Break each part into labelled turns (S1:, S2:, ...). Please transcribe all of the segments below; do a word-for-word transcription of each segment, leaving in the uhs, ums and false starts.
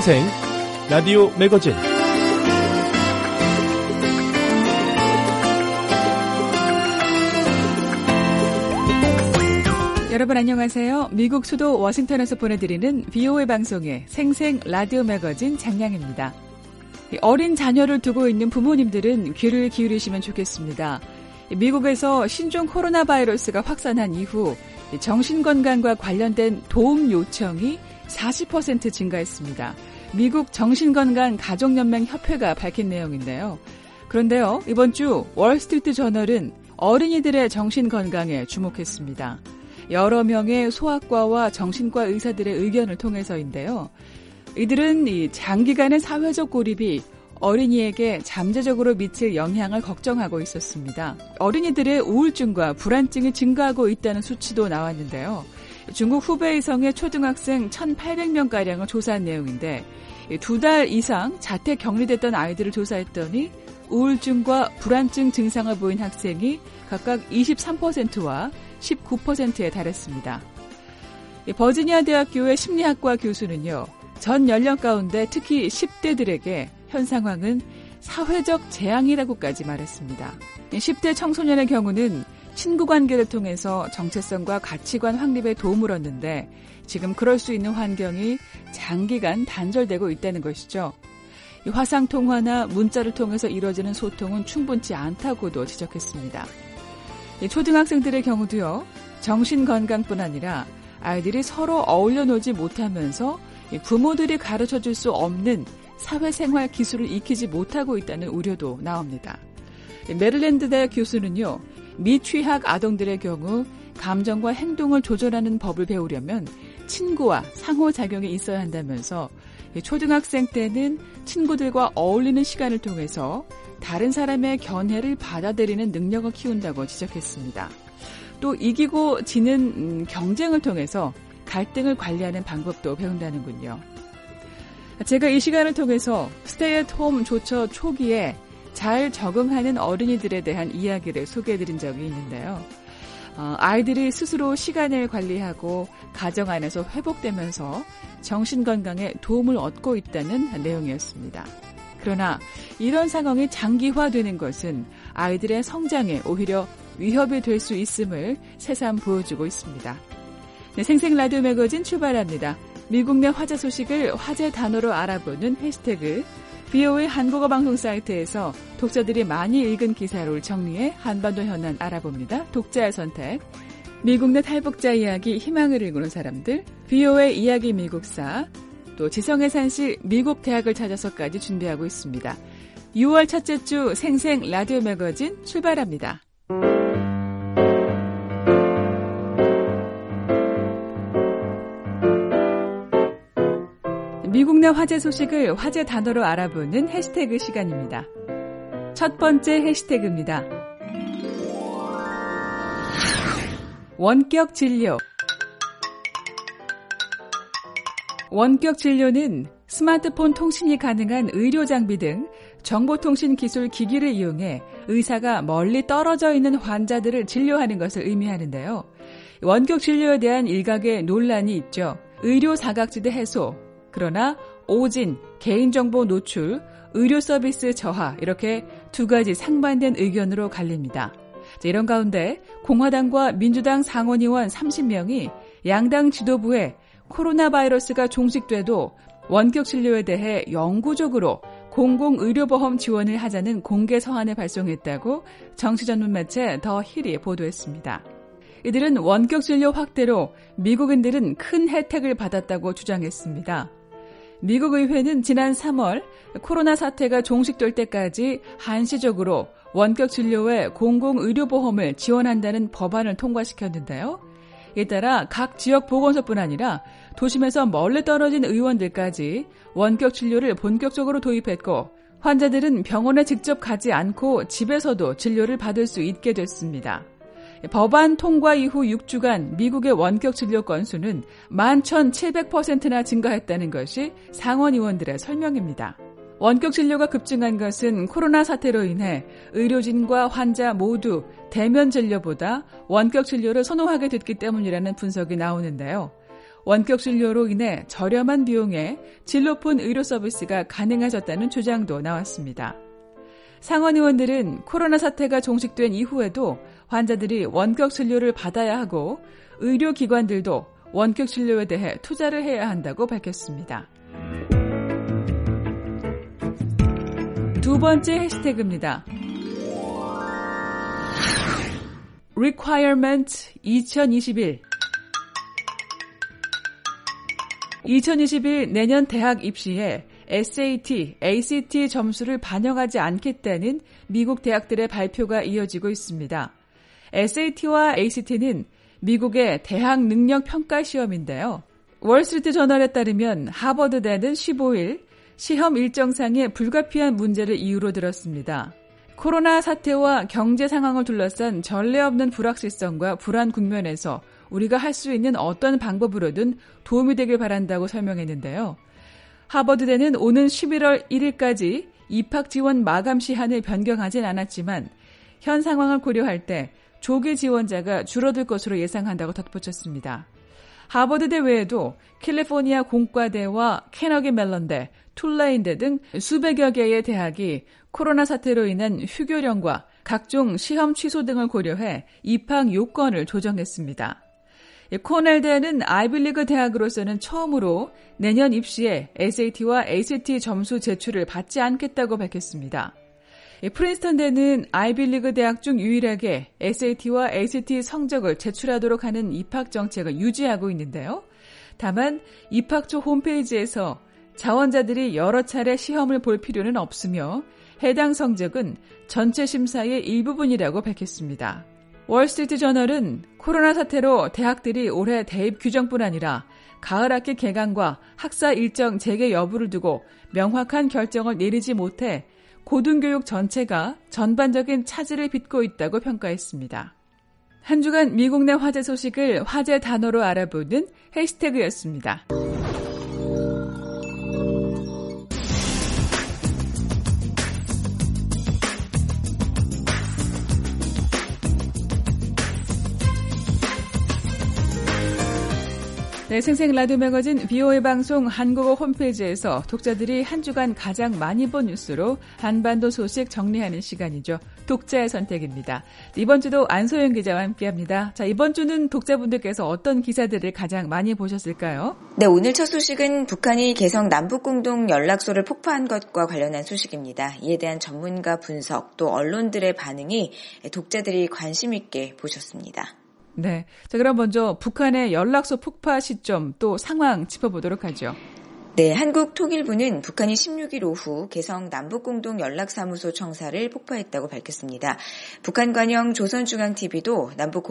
S1: 생생 라디오 매거진
S2: 여러분 안녕하세요. 미국 수도 워싱턴에서 보내드리는 비오에이 방송의 생생 라디오 매거진 장량입니다. 어린 자녀를 두고 있는 부모님들은 귀를 기울이시면 좋겠습니다. 미국에서 신종 코로나 바이러스가 확산한 이후 정신건강과 관련된 도움 요청이 사십 퍼센트 증가했습니다. 미국 정신건강가족연맹협회가 밝힌 내용인데요. 그런데요, 이번 주 월스트리트 저널은 어린이들의 정신건강에 주목했습니다. 여러 명의 소아과와 정신과 의사들의 의견을 통해서인데요. 이들은 이 장기간의 사회적 고립이 어린이에게 잠재적으로 미칠 영향을 걱정하고 있었습니다. 어린이들의 우울증과 불안증이 증가하고 있다는 수치도 나왔는데요. 중국 후베이성의 초등학생 천팔백 명가량을 조사한 내용인데 두 달 이상 자택 격리됐던 아이들을 조사했더니 우울증과 불안증 증상을 보인 학생이 각각 이십삼 퍼센트와 십구 퍼센트에 달했습니다. 버지니아 대학교의 심리학과 교수는요, 전 연령 가운데 특히 십 대들에게 현 상황은 사회적 재앙이라고까지 말했습니다. 십 대 청소년의 경우는 친구 관계를 통해서 정체성과 가치관 확립에 도움을 얻는데 지금 그럴 수 있는 환경이 장기간 단절되고 있다는 것이죠. 화상통화나 문자를 통해서 이루어지는 소통은 충분치 않다고도 지적했습니다. 초등학생들의 경우도요, 정신건강뿐 아니라 아이들이 서로 어울려 놀지 못하면서 부모들이 가르쳐줄 수 없는 사회생활 기술을 익히지 못하고 있다는 우려도 나옵니다. 메릴랜드 대학 교수는요, 미취학 아동들의 경우 감정과 행동을 조절하는 법을 배우려면 친구와 상호작용이 있어야 한다면서 초등학생 때는 친구들과 어울리는 시간을 통해서 다른 사람의 견해를 받아들이는 능력을 키운다고 지적했습니다. 또 이기고 지는 경쟁을 통해서 갈등을 관리하는 방법도 배운다는군요. 제가 이 시간을 통해서 스테이 앳 홈 조처 초기에 잘 적응하는 어린이들에 대한 이야기를 소개해드린 적이 있는데요. 어, 아이들이 스스로 시간을 관리하고 가정 안에서 회복되면서 정신건강에 도움을 얻고 있다는 내용이었습니다. 그러나 이런 상황이 장기화되는 것은 아이들의 성장에 오히려 위협이 될 수 있음을 새삼 보여주고 있습니다. 네, 생생 라디오 매거진 출발합니다. 미국 내 화제 소식을 화제 단어로 알아보는 해시태그 비오에이 한국어 방송 사이트에서 독자들이 많이 읽은 기사를 정리해 한반도 현안 알아봅니다. 독자의 선택. 미국 내 탈북자 이야기 희망을 읽는 사람들, 비오에이 이야기 미국사, 또 지성의 산실 미국 대학을 찾아서까지 준비하고 있습니다. 유월 첫째 주 생생 라디오 매거진 출발합니다. 미국 내 화제 소식을 화제 단어로 알아보는 해시태그 시간입니다. 첫 번째 해시태그입니다. 원격 진료. 원격 진료는 스마트폰 통신이 가능한 의료 장비 등 정보통신 기술 기기를 이용해 의사가 멀리 떨어져 있는 환자들을 진료하는 것을 의미하는데요. 원격 진료에 대한 일각의 논란이 있죠. 의료 사각지대 해소, 그러나 오진, 개인정보 노출, 의료 서비스 저하 이렇게 두 가지 상반된 의견으로 갈립니다. 이런 가운데 공화당과 민주당 상원의원 서른 명이 양당 지도부에 코로나 바이러스가 종식돼도 원격 진료에 대해 영구적으로 공공의료보험 지원을 하자는 공개 서한을 발송했다고 정치 전문 매체 더 힐이 보도했습니다. 이들은 원격 진료 확대로 미국인들은 큰 혜택을 받았다고 주장했습니다. 미국 의회는 지난 삼월 코로나 사태가 종식될 때까지 한시적으로 원격 진료에 공공의료보험을 지원한다는 법안을 통과시켰는데요. 이에 따라 각 지역 보건소뿐 아니라 도심에서 멀리 떨어진 의원들까지 원격 진료를 본격적으로 도입했고 환자들은 병원에 직접 가지 않고 집에서도 진료를 받을 수 있게 됐습니다. 법안 통과 이후 육 주간 미국의 원격 진료 건수는 만 천칠백 퍼센트나 증가했다는 것이 상원 의원들의 설명입니다. 원격 진료가 급증한 것은 코로나 사태로 인해 의료진과 환자 모두 대면 진료보다 원격 진료를 선호하게 됐기 때문이라는 분석이 나오는데요. 원격 진료로 인해 저렴한 비용에 질 높은 의료 서비스가 가능해졌다는 주장도 나왔습니다. 상원 의원들은 코로나 사태가 종식된 이후에도 환자들이 원격 진료를 받아야 하고 의료기관들도 원격 진료에 대해 투자를 해야 한다고 밝혔습니다. 두 번째 해시태그입니다. Requirement 이천이십일 이천이십일 내년 대학 입시에 에스에이티, 에이씨티 점수를 반영하지 않겠다는 미국 대학들의 발표가 이어지고 있습니다. 에스에이티와 에이씨티는 미국의 대학 능력 평가 시험인데요. 월스트리트 저널에 따르면 하버드대는 십오일 시험 일정상의 불가피한 문제를 이유로 들었습니다. 코로나 사태와 경제 상황을 둘러싼 전례 없는 불확실성과 불안 국면에서 우리가 할 수 있는 어떤 방법으로든 도움이 되길 바란다고 설명했는데요. 하버드대는 오는 십일월 일일까지 입학 지원 마감 시한을 변경하진 않았지만 현 상황을 고려할 때 조기 지원자가 줄어들 것으로 예상한다고 덧붙였습니다. 하버드대 외에도 캘리포니아 공과대와 캐너기 멜론대, 툴레인대 등 수백여 개의 대학이 코로나 사태로 인한 휴교령과 각종 시험 취소 등을 고려해 입학 요건을 조정했습니다. 코넬대는 아이비리그 대학으로서는 처음으로 내년 입시에 에스에이티와 에이씨티 점수 제출을 받지 않겠다고 밝혔습니다. 프린스턴대는 아이비리그 대학 중 유일하게 에스에이티와 에이씨티 성적을 제출하도록 하는 입학 정책을 유지하고 있는데요. 다만 입학처 홈페이지에서 자원자들이 여러 차례 시험을 볼 필요는 없으며 해당 성적은 전체 심사의 일부분이라고 밝혔습니다. 월스트리트 저널은 코로나 사태로 대학들이 올해 대입 규정뿐 아니라 가을 학기 개강과 학사 일정 재개 여부를 두고 명확한 결정을 내리지 못해 고등교육 전체가 전반적인 차질을 빚고 있다고 평가했습니다. 한 주간 미국 내 화제 소식을 화제 단어로 알아보는 해시태그였습니다. 네, 생생 라디오 매거진 비오에이 방송 한국어 홈페이지에서 독자들이 한 주간 가장 많이 본 뉴스로 한반도 소식 정리하는 시간이죠. 독자의 선택입니다. 이번 주도 안소영 기자와 함께합니다. 자, 이번 주는 독자분들께서 어떤 기사들을 가장 많이 보셨을까요?
S3: 네, 오늘 첫 소식은 북한이 개성 남북공동 연락소를 폭파한 것과 관련한 소식입니다. 이에 대한 전문가 분석 또 언론들의 반응이 독자들이 관심 있게 보셨습니다.
S2: 네. 자, 그럼 먼저 북한의 연락소 폭파 시점 또 상황 짚어보도록 하죠.
S3: 네, 한국통일부는 북한이 십육일 오후 개성 남북공동연락사무소 청사를 폭파했다고 밝혔습니다. 북한 관영 조선중앙티비도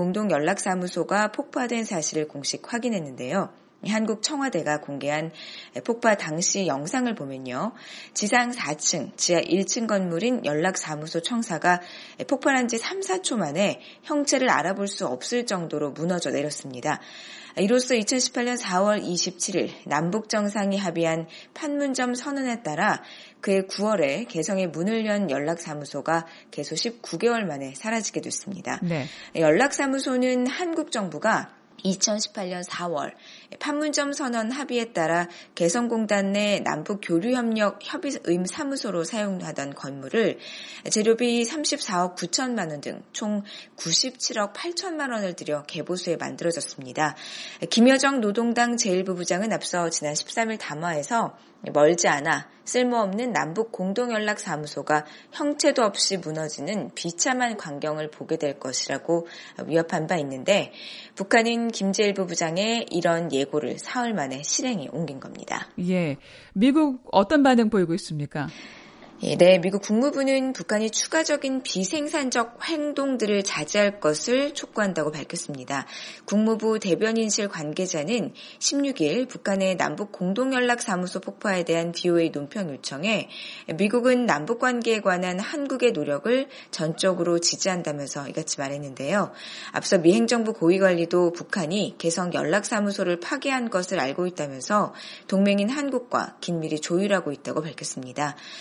S3: 남북공동연락사무소가 폭파된 사실을 공식 확인했는데요. 한국 청와대가 공개한 폭파 당시 영상을 보면요. 지상 사 층, 지하 일 층 건물인 연락사무소 청사가 폭발한 지 삼, 사초 만에 형체를 알아볼 수 없을 정도로 무너져 내렸습니다. 이로써 이천십팔년 사월 이십칠일 남북정상이 합의한 판문점 선언에 따라 그해 구월에 개성에 문을 연 연락사무소가 개소 십구 개월 만에 사라지게 됐습니다. 네. 연락사무소는 한국 정부가 이천십팔년 사월 판문점 선언 합의에 따라 개성공단 내 남북교류협력 협의의무 사무소로 사용하던 건물을 재료비 삼십사억 구천만 원 등 총 구십칠억 팔천만 원을 들여 개보수에 만들어졌습니다. 김여정 노동당 제일부 부장은 앞서 지난 십삼일 담화에서 멀지 않아 쓸모없는 남북 공동연락사무소가 형체도 없이 무너지는 비참한 광경을 보게 될 것이라고 위협한 바 있는데 북한은 김제일부 부장의 이런 예고를 사흘 만에 실행에 옮긴 겁니다.
S2: 예, 미국 어떤 반응 보이고 있습니까?
S3: 네, 미국 국무부는 북한이 추가적인 비생산적 행동들을 자제할 것을 촉구한다고 밝혔습니다. 국무부 대변인실 관계자는 십육일 북한의 남북 공동연락사무소 폭파에 대한 비오에이 논평 요청에 미국은 남북관계에 관한 한국의 노력을 전적으로 지지한다면서 이같이 말했는데요. 앞서 미 행정부 고위관리도 북한이 개성 연락사무소를 파괴한 것을 알고 있다면서 동맹인 한국과 긴밀히 조율하고 있다고 밝혔습니다. 미국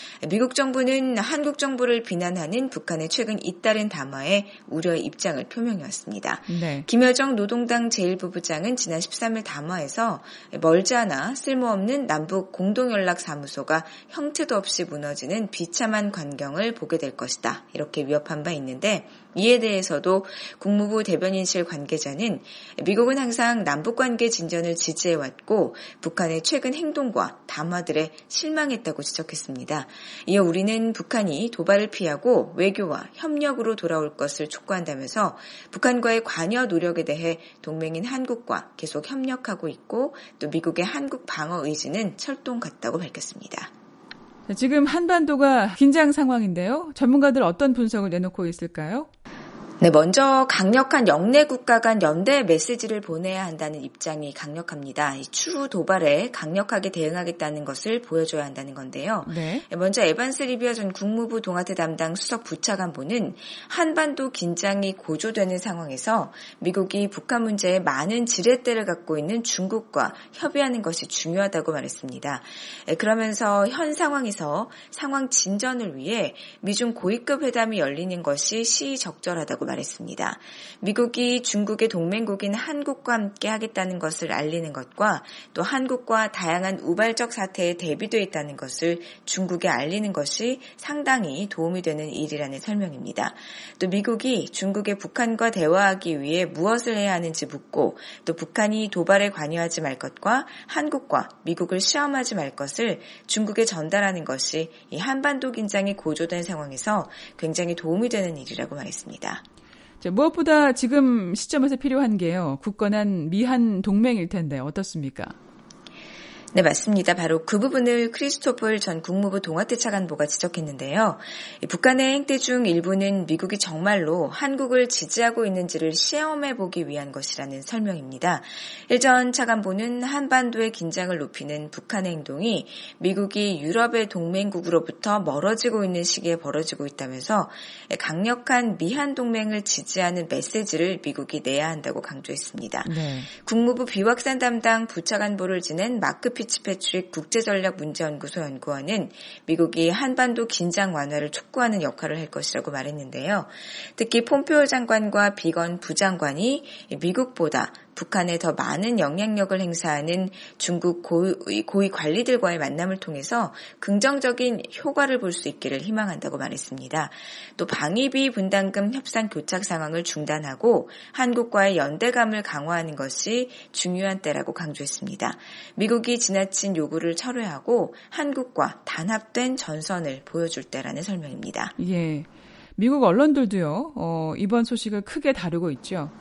S3: 미국 정부는 한국 정부를 비난하는 북한의 최근 잇따른 담화에 우려의 입장을 표명해왔습니다.
S2: 네.
S3: 김여정 노동당 제일 부부장은 지난 십삼일 담화에서 멀지 않아 쓸모없는 남북 공동연락사무소가 형태도 없이 무너지는 비참한 광경을 보게 될 것이다. 이렇게 위협한 바 있는데 이에 대해서도 국무부 대변인실 관계자는 미국은 항상 남북관계 진전을 지지해왔고 북한의 최근 행동과 담화들에 실망했다고 지적했습니다. 이어 우리는 북한이 도발을 피하고 외교와 협력으로 돌아올 것을 촉구한다면서 북한과의 관여 노력에 대해 동맹인 한국과 계속 협력하고 있고 또 미국의 한국 방어 의지는 철동 같다고 밝혔습니다.
S2: 지금 한반도가 긴장 상황인데요. 전문가들 어떤 분석을 내놓고 있을까요?
S3: 네, 먼저 강력한 영내 국가 간 연대 메시지를 보내야 한다는 입장이 강력합니다. 이 추후 도발에 강력하게 대응하겠다는 것을 보여줘야 한다는 건데요.
S2: 네.
S3: 먼저 에반스 리비아 전 국무부 동아태 담당 수석 부차관보는 한반도 긴장이 고조되는 상황에서 미국이 북한 문제에 많은 지렛대를 갖고 있는 중국과 협의하는 것이 중요하다고 말했습니다. 그러면서 현 상황에서 상황 진전을 위해 미중 고위급 회담이 열리는 것이 시의적절하다고 말했습니다. 미국이 중국의 동맹국인 한국과 함께 하겠다는 것을 알리는 것과 또 한국과 다양한 우발적 사태에 대비되어 있다는 것을 중국에 알리는 것이 상당히 도움이 되는 일이라는 설명입니다. 또 미국이 중국의 북한과 대화하기 위해 무엇을 해야 하는지 묻고 또 북한이 도발에 관여하지 말 것과 한국과 미국을 시험하지 말 것을 중국에 전달하는 것이 이 한반도 긴장이 고조된 상황에서 굉장히 도움이 되는 일이라고 말했습니다.
S2: 자, 무엇보다 지금 시점에서 필요한 게요. 굳건한 미한 동맹일 텐데 어떻습니까?
S3: 네, 맞습니다. 바로 그 부분을 크리스토플 전 국무부 동아태 차관보가 지적했는데요. 북한의 행태 중 일부는 미국이 정말로 한국을 지지하고 있는지를 시험해보기 위한 것이라는 설명입니다. 일 전 차관보는 한반도의 긴장을 높이는 북한의 행동이 미국이 유럽의 동맹국으로부터 멀어지고 있는 시기에 벌어지고 있다면서 강력한 미한 동맹을 지지하는 메시지를 미국이 내야 한다고 강조했습니다.
S2: 네.
S3: 국무부 비확산 담당 부차관보를 지낸 마크 피츠패트릭 국제전략문제연구소 연구원은 미국이 한반도 긴장 완화를 촉구하는 역할을 할 것이라고 말했는데요. 특히 폼페오 장관과 비건 부장관이 미국보다 북한에 더 많은 영향력을 행사하는 중국 고위, 고위 관리들과의 만남을 통해서 긍정적인 효과를 볼 수 있기를 희망한다고 말했습니다. 또 방위비 분담금 협상 교착 상황을 중단하고 한국과의 연대감을 강화하는 것이 중요한 때라고 강조했습니다. 미국이 지나친 요구를 철회하고 한국과 단합된 전선을 보여줄 때라는 설명입니다.
S2: 예, 미국 언론들도요. 어, 이번 소식을 크게 다루고 있죠.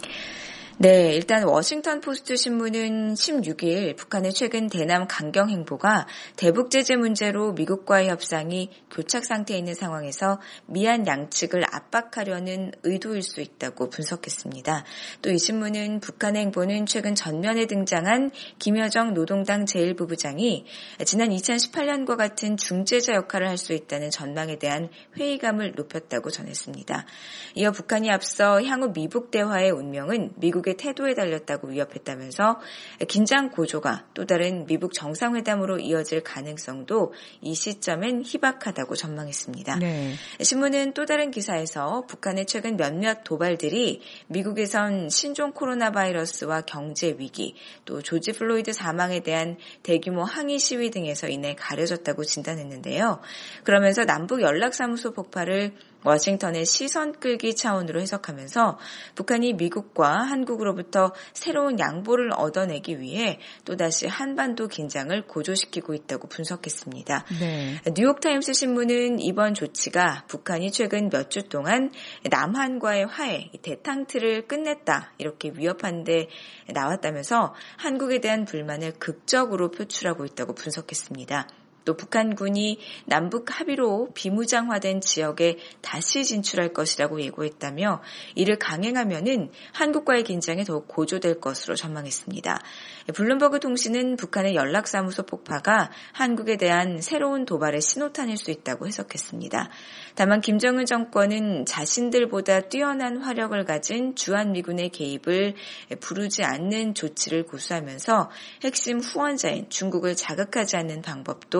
S3: 네, 일단 워싱턴 포스트 신문은 십육일 북한의 최근 대남 강경 행보가 대북 제재 문제로 미국과의 협상이 교착 상태에 있는 상황에서 미한 양측을 압박하려는 의도일 수 있다고 분석했습니다. 또 이 신문은 북한의 행보는 최근 전면에 등장한 김여정 노동당 제일 부부장이 지난 이천십팔년과 같은 중재자 역할을 할 수 있다는 전망에 대한 회의감을 높였다고 전했습니다. 이어 북한이 앞서 향후 미북 대화의 운명은 미국의 태도에 달렸다고 위협했다면서 긴장 고조가 또 다른 미북 정상회담으로 이어질 가능성도 이 시점엔 희박하다고 전망했습니다.
S2: 네.
S3: 신문은 또 다른 기사에서 북한의 최근 몇몇 도발들이 미국에선 신종 코로나 바이러스와 경제 위기, 또 조지 플로이드 사망에 대한 대규모 항의 시위 등에서 인해 가려졌다고 진단했는데요. 그러면서 남북 연락사무소 폭발을 워싱턴의 시선 끌기 차원으로 해석하면서 북한이 미국과 한국으로부터 새로운 양보를 얻어내기 위해 또다시 한반도 긴장을 고조시키고 있다고 분석했습니다.
S2: 네.
S3: 뉴욕타임스 신문은 이번 조치가 북한이 최근 몇 주 동안 남한과의 화해, 대탕트를 끝냈다 이렇게 위협한 데 나왔다면서 한국에 대한 불만을 극적으로 표출하고 있다고 분석했습니다. 또 북한군이 남북 합의로 비무장화된 지역에 다시 진출할 것이라고 예고했다며 이를 강행하면은 한국과의 긴장이 더욱 고조될 것으로 전망했습니다. 블룸버그 통신은 북한의 연락사무소 폭파가 한국에 대한 새로운 도발의 신호탄일 수 있다고 해석했습니다. 다만 김정은 정권은 자신들보다 뛰어난 화력을 가진 주한미군의 개입을 부르지 않는 조치를 고수하면서 핵심 후원자인 중국을 자극하지 않는 방법도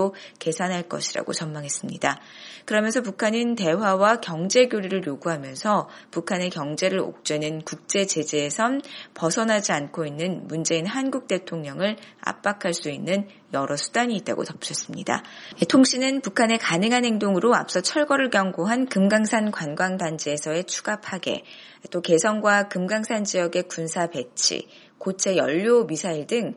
S3: 방식으로 계산할 것이라고 전망했습니다. 그러면서 북한은 대화와 경제 교류를 요구하면서 북한의 경제를 옥죄는 국제 제재에선 벗어나지 않고 있는 문재인 한국 대통령을 압박할 수 있는 여러 수단이 있다고 덧붙였습니다. 통신은 북한의 가능한 행동으로 앞서 철거를 경고한 금강산 관광단지에서의 추가 파괴, 또 개성과 금강산 지역의 군사 배치, 고체 연료 미사일 등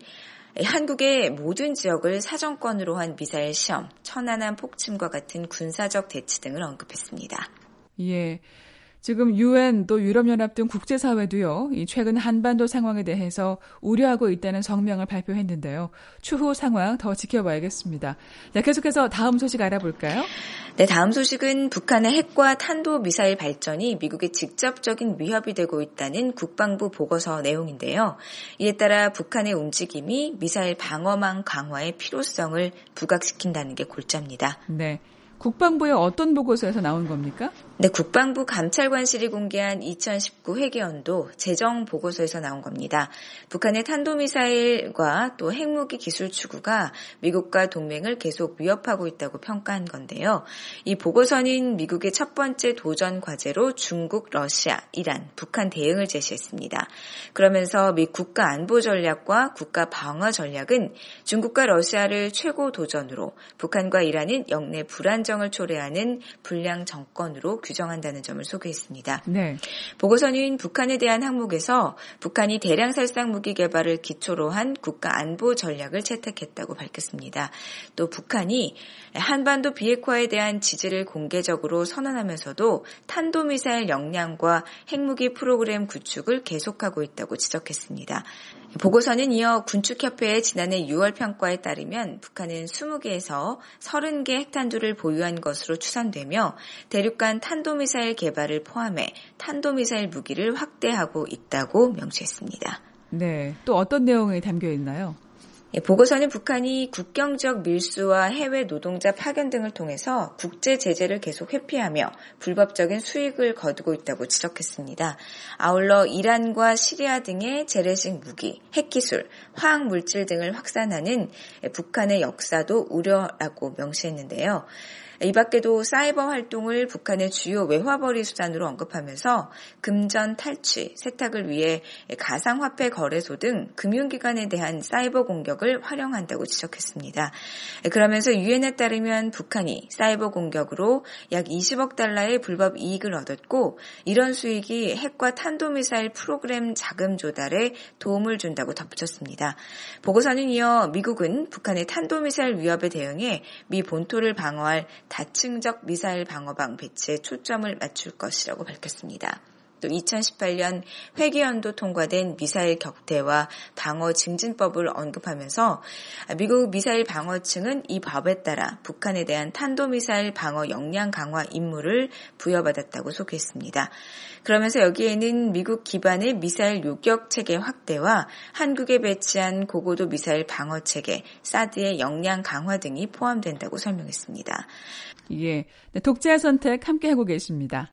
S3: 한국의 모든 지역을 사정권으로 한 미사일 시험, 천안함 폭침과 같은 군사적 대치 등을 언급했습니다.
S2: 예. 지금 유엔 또 유럽연합 등 국제사회도요, 이 최근 한반도 상황에 대해서 우려하고 있다는 성명을 발표했는데요. 추후 상황 더 지켜봐야겠습니다. 네, 계속해서 다음 소식 알아볼까요?
S3: 네, 다음 소식은 북한의 핵과 탄도미사일 발전이 미국의 직접적인 위협이 되고 있다는 국방부 보고서 내용인데요. 이에 따라 북한의 움직임이 미사일 방어망 강화의 필요성을 부각시킨다는 게 골자입니다.
S2: 네. 국방부의 어떤 보고서에서 나온 겁니까?
S3: 네, 국방부 감찰관실이 공개한 이천십구 회계연도 재정 보고서에서 나온 겁니다. 북한의 탄도미사일과 또 핵무기 기술 추구가 미국과 동맹을 계속 위협하고 있다고 평가한 건데요. 이 보고서는 미국의 첫 번째 도전 과제로 중국, 러시아, 이란, 북한 대응을 제시했습니다. 그러면서 미 국가 안보 전략과 국가 방어 전략은 중국과 러시아를 최고 도전으로, 북한과 이란은 영내 불안정을 초래하는 불량 정권으로 규정한다는 점을 소개했습니다.
S2: 네.
S3: 보고서는 북한에 대한 항목에서 북한이 대량 살상 무기 개발을 기초로 한 국가 안보 전략을 채택했다고 밝혔습니다. 또 북한이 한반도 비핵화에 대한 지지를 공개적으로 선언하면서도 탄도미사일 역량과 핵무기 프로그램 구축을 계속하고 있다고 지적했습니다. 보고서는 이어 군축협회의 지난해 유월 평가에 따르면 북한은 스무 개에서 서른 개 핵탄두를 보유한 것으로 추산되며 대륙간 탄도미사일 개발을 포함해 탄도미사일 무기를 확대하고 있다고 명시했습니다.
S2: 네, 또 어떤 내용이 담겨 있나요?
S3: 보고서는 북한이 국경적 밀수와 해외 노동자 파견 등을 통해서 국제 제재를 계속 회피하며 불법적인 수익을 거두고 있다고 지적했습니다. 아울러 이란과 시리아 등의 재래식 무기, 핵기술, 화학물질 등을 확산하는 북한의 역사도 우려라고 명시했는데요. 이 밖에도 사이버 활동을 북한의 주요 외화벌이 수단으로 언급하면서 금전 탈취, 세탁을 위해 가상화폐 거래소 등 금융기관에 대한 사이버 공격을 활용한다고 지적했습니다. 그러면서 유엔에 따르면 북한이 사이버 공격으로 약 이십억 달러의 불법 이익을 얻었고 이런 수익이 핵과 탄도미사일 프로그램 자금 조달에 도움을 준다고 덧붙였습니다. 보고서는 이어 미국은 북한의 탄도미사일 위협에 대응해 미 본토를 방어할 다층적 미사일 방어방 배치에 초점을 맞출 것이라고 밝혔습니다. 또 이천십팔 년 회계연도 통과된 미사일 격퇴와 방어 증진법을 언급하면서 미국 미사일 방어층은 이 법에 따라 북한에 대한 탄도미사일 방어 역량 강화 임무를 부여받았다고 소개했습니다. 그러면서 여기에는 미국 기반의 미사일 요격 체계 확대와 한국에 배치한 고고도 미사일 방어 체계, 사드의 역량 강화 등이 포함된다고 설명했습니다.
S2: 예, 네, 독자 선택 함께하고 계십니다.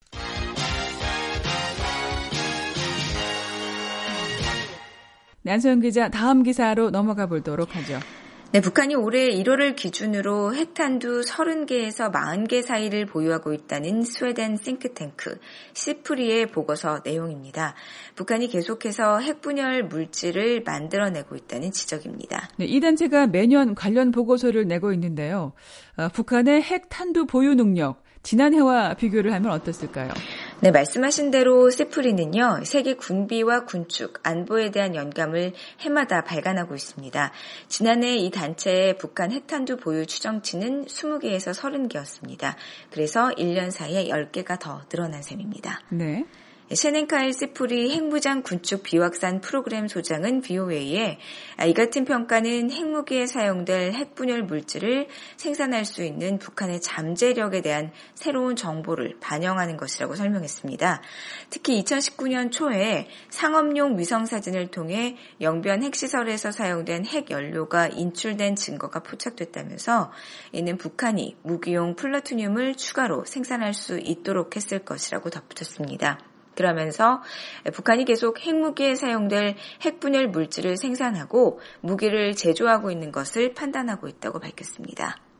S2: 네, 안소영 기자, 다음 기사로 넘어가 보도록 하죠.
S3: 네, 북한이 올해 일월을 기준으로 핵탄두 서른 개에서 사십 개 사이를 보유하고 있다는 스웨덴 싱크탱크 시프리의 보고서 내용입니다. 북한이 계속해서 핵분열 물질을 만들어내고 있다는 지적입니다.
S2: 네, 이 단체가 매년 관련 보고서를 내고 있는데요. 어, 북한의 핵탄두 보유 능력, 지난해와 비교를 하면 어떻을까요?
S3: 네, 말씀하신 대로 시프리는요, 세계 군비와 군축, 안보에 대한 연감을 해마다 발간하고 있습니다. 지난해 이 단체의 북한 핵탄두 보유 추정치는 스무 개에서 서른 개였습니다. 그래서 일 년 사이에 열 개가 더 늘어난 셈입니다.
S2: 네.
S3: 셰넨카일 시프리 핵무장 군축 비확산 프로그램 소장은 비오에이에 이 같은 평가는 핵무기에 사용될 핵분열 물질을 생산할 수 있는 북한의 잠재력에 대한 새로운 정보를 반영하는 것이라고 설명했습니다. 특히 이천십구 년 초에 상업용 위성사진을 통해 영변 핵시설에서 사용된 핵연료가 인출된 증거가 포착됐다면서 이는 북한이 무기용 플루토늄을 추가로 생산할 수 있도록 했을 것이라고 덧붙였습니다. 그러면서 북한이 계속 핵무기에 사용될 핵분열 물질을 생산하고 무기를 제조하고 있는 것을 판단하고 있다고 밝혔습니다.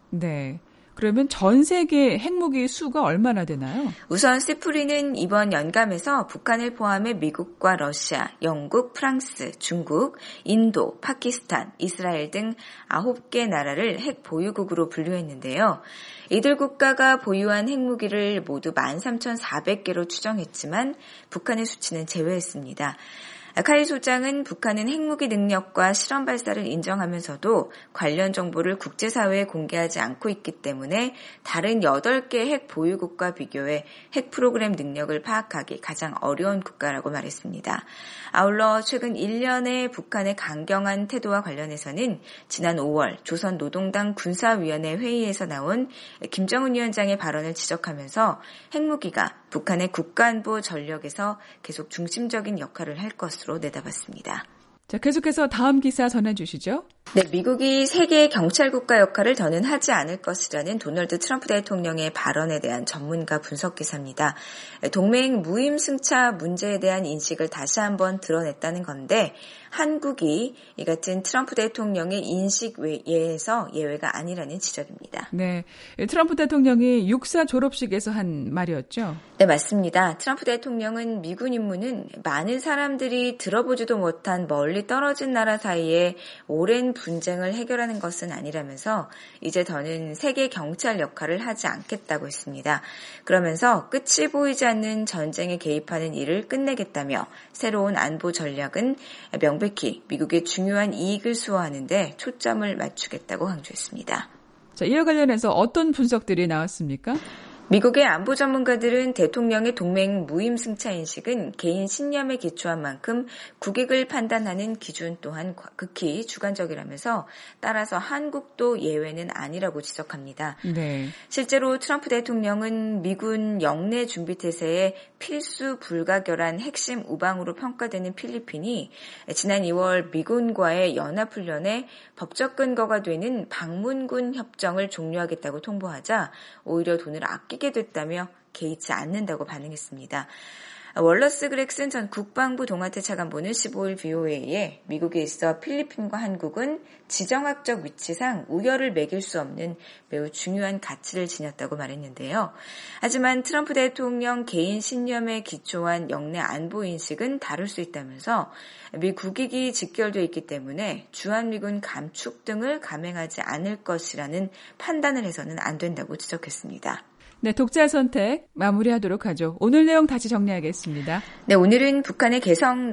S2: 네. 그러면 전 세계 핵무기 수가 얼마나 되나요?
S3: 우선 시프리는 이번 연감에서 북한을 포함해 미국과 러시아, 영국, 프랑스, 중국, 인도, 파키스탄, 이스라엘 등 아홉 개 나라를 핵 보유국으로 분류했는데요. 이들 국가가 보유한 핵무기를 모두 만 삼천사백 개로 추정했지만 북한의 수치는 제외했습니다. 카이 소장은 북한은 핵무기 능력과 실험 발사를 인정하면서도 관련 정보를 국제사회에 공개하지 않고 있기 때문에 다른 여덟 개 핵 보유국과 비교해 핵 프로그램 능력을 파악하기 가장 어려운 국가라고 말했습니다. 아울러 최근 일 년의 북한의 강경한 태도와 관련해서는 지난 오월 조선노동당 군사위원회 회의에서 나온 김정은 위원장의 발언을 지적하면서 핵무기가 북한의 국가안보 전력에서 계속 중심적인 역할을 할 것으로 내다봤습니다.
S2: 자, 계속해서 다음 기사 전해주시죠.
S3: 네, 미국이 세계 경찰 국가 역할을 더는 하지 않을 것이라는 도널드 트럼프 대통령의 발언에 대한 전문가 분석 기사입니다. 동맹 무임승차 문제에 대한 인식을 다시 한번 드러냈다는 건데 한국이 이 같은 트럼프 대통령의 인식 외에서 예외가 아니라는 지적입니다.
S2: 네, 트럼프 대통령이 육사 졸업식에서 한 말이었죠?
S3: 네, 맞습니다. 트럼프 대통령은 미군 임무는 많은 사람들이 들어보지도 못한 멀리 떨어진 나라 사이에 오랜 분쟁을 해결하는 것은 아니라면서 이제 더는 세계 경찰 역할을 하지 않겠다고 했습니다. 그러면서 끝이 보이지 않는 전쟁에 개입하는 일을 끝내겠다며 새로운 안보 전략은 명백히 미국의 중요한 이익을 수호하는 데 초점을 맞추겠다고 강조했습니다.
S2: 자, 이와 관련해서 어떤 분석들이 나왔습니까?
S3: 미국의 안보 전문가들은 대통령의 동맹 무임승차 인식은 개인 신념에 기초한 만큼 국익을 판단하는 기준 또한 극히 주관적이라면서 따라서 한국도 예외는 아니라고 지적합니다.
S2: 네.
S3: 실제로 트럼프 대통령은 미군 영내 준비태세의 필수 불가결한 핵심 우방으로 평가되는 필리핀이 지난 이월 미군과의 연합훈련에 법적 근거가 되는 방문군 협정을 종료하겠다고 통보하자 오히려 돈을 아끼게 됐다며 개의치 않는다고 반응했습니다. 월러스 그렉슨 전 국방부 동아태 차관보는 십오일 브이오에이에 미국에 있어 필리핀과 한국은 지정학적 위치상 우열을 매길 수 없는 매우 중요한 가치를 지녔다고 말했는데요. 하지만 트럼프 대통령 개인 신념에 기초한 영내 안보 인식은 다를 수 있다면서 미 국익이 직결되어 있기 때문에 주한미군 감축 등을 감행하지 않을 것이라는 판단을 해서는 안 된다고 지적했습니다.
S2: 네, 독자 선택 마무리하도록 하죠. 오늘 내용 다시 정리하겠습니다.
S3: 네, 오늘은 북한의 개성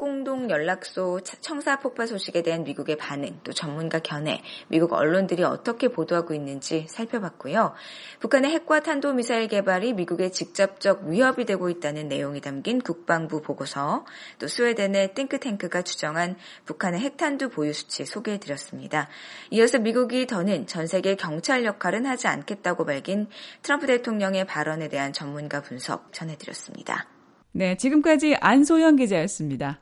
S3: 남북공동연락소 청사 폭파 소식에 대한 미국의 반응, 또 전문가 견해, 미국 언론들이 어떻게 보도하고 있는지 살펴봤고요. 북한의 핵과 탄도미사일 개발이 미국의 직접적 위협이 되고 있다는 내용이 담긴 국방부 보고서, 또 스웨덴의 띵크탱크가 추정한 북한의 핵탄두 보유 수치 소개해드렸습니다. 이어서 미국이 더는 전 세계 경찰 역할은 하지 않겠다고 밝힌 트럼프 대통령의 발언에 대한 전문가 분석 전해드렸습니다.
S2: 네, 지금까지 안소영 기자였습니다.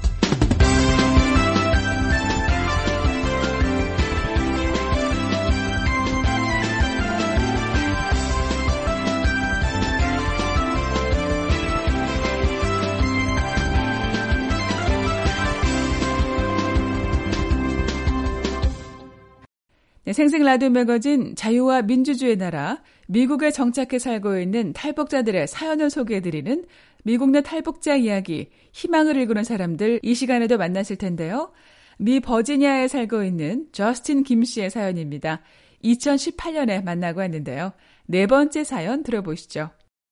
S2: 네, 생생 라디오 매거진 자유와 민주주의 나라, 미국에 정착해 살고 있는 탈북자들의 사연을 소개해드리는 미국 내 탈북자 이야기, 희망을 일구는 사람들, 이 시간에도 만나실 텐데요. 미 버지니아에 살고 있는 저스틴 김 씨의 사연입니다. 이천십팔 년에 만나고 왔는데요. 네 번째 사연 들어보시죠.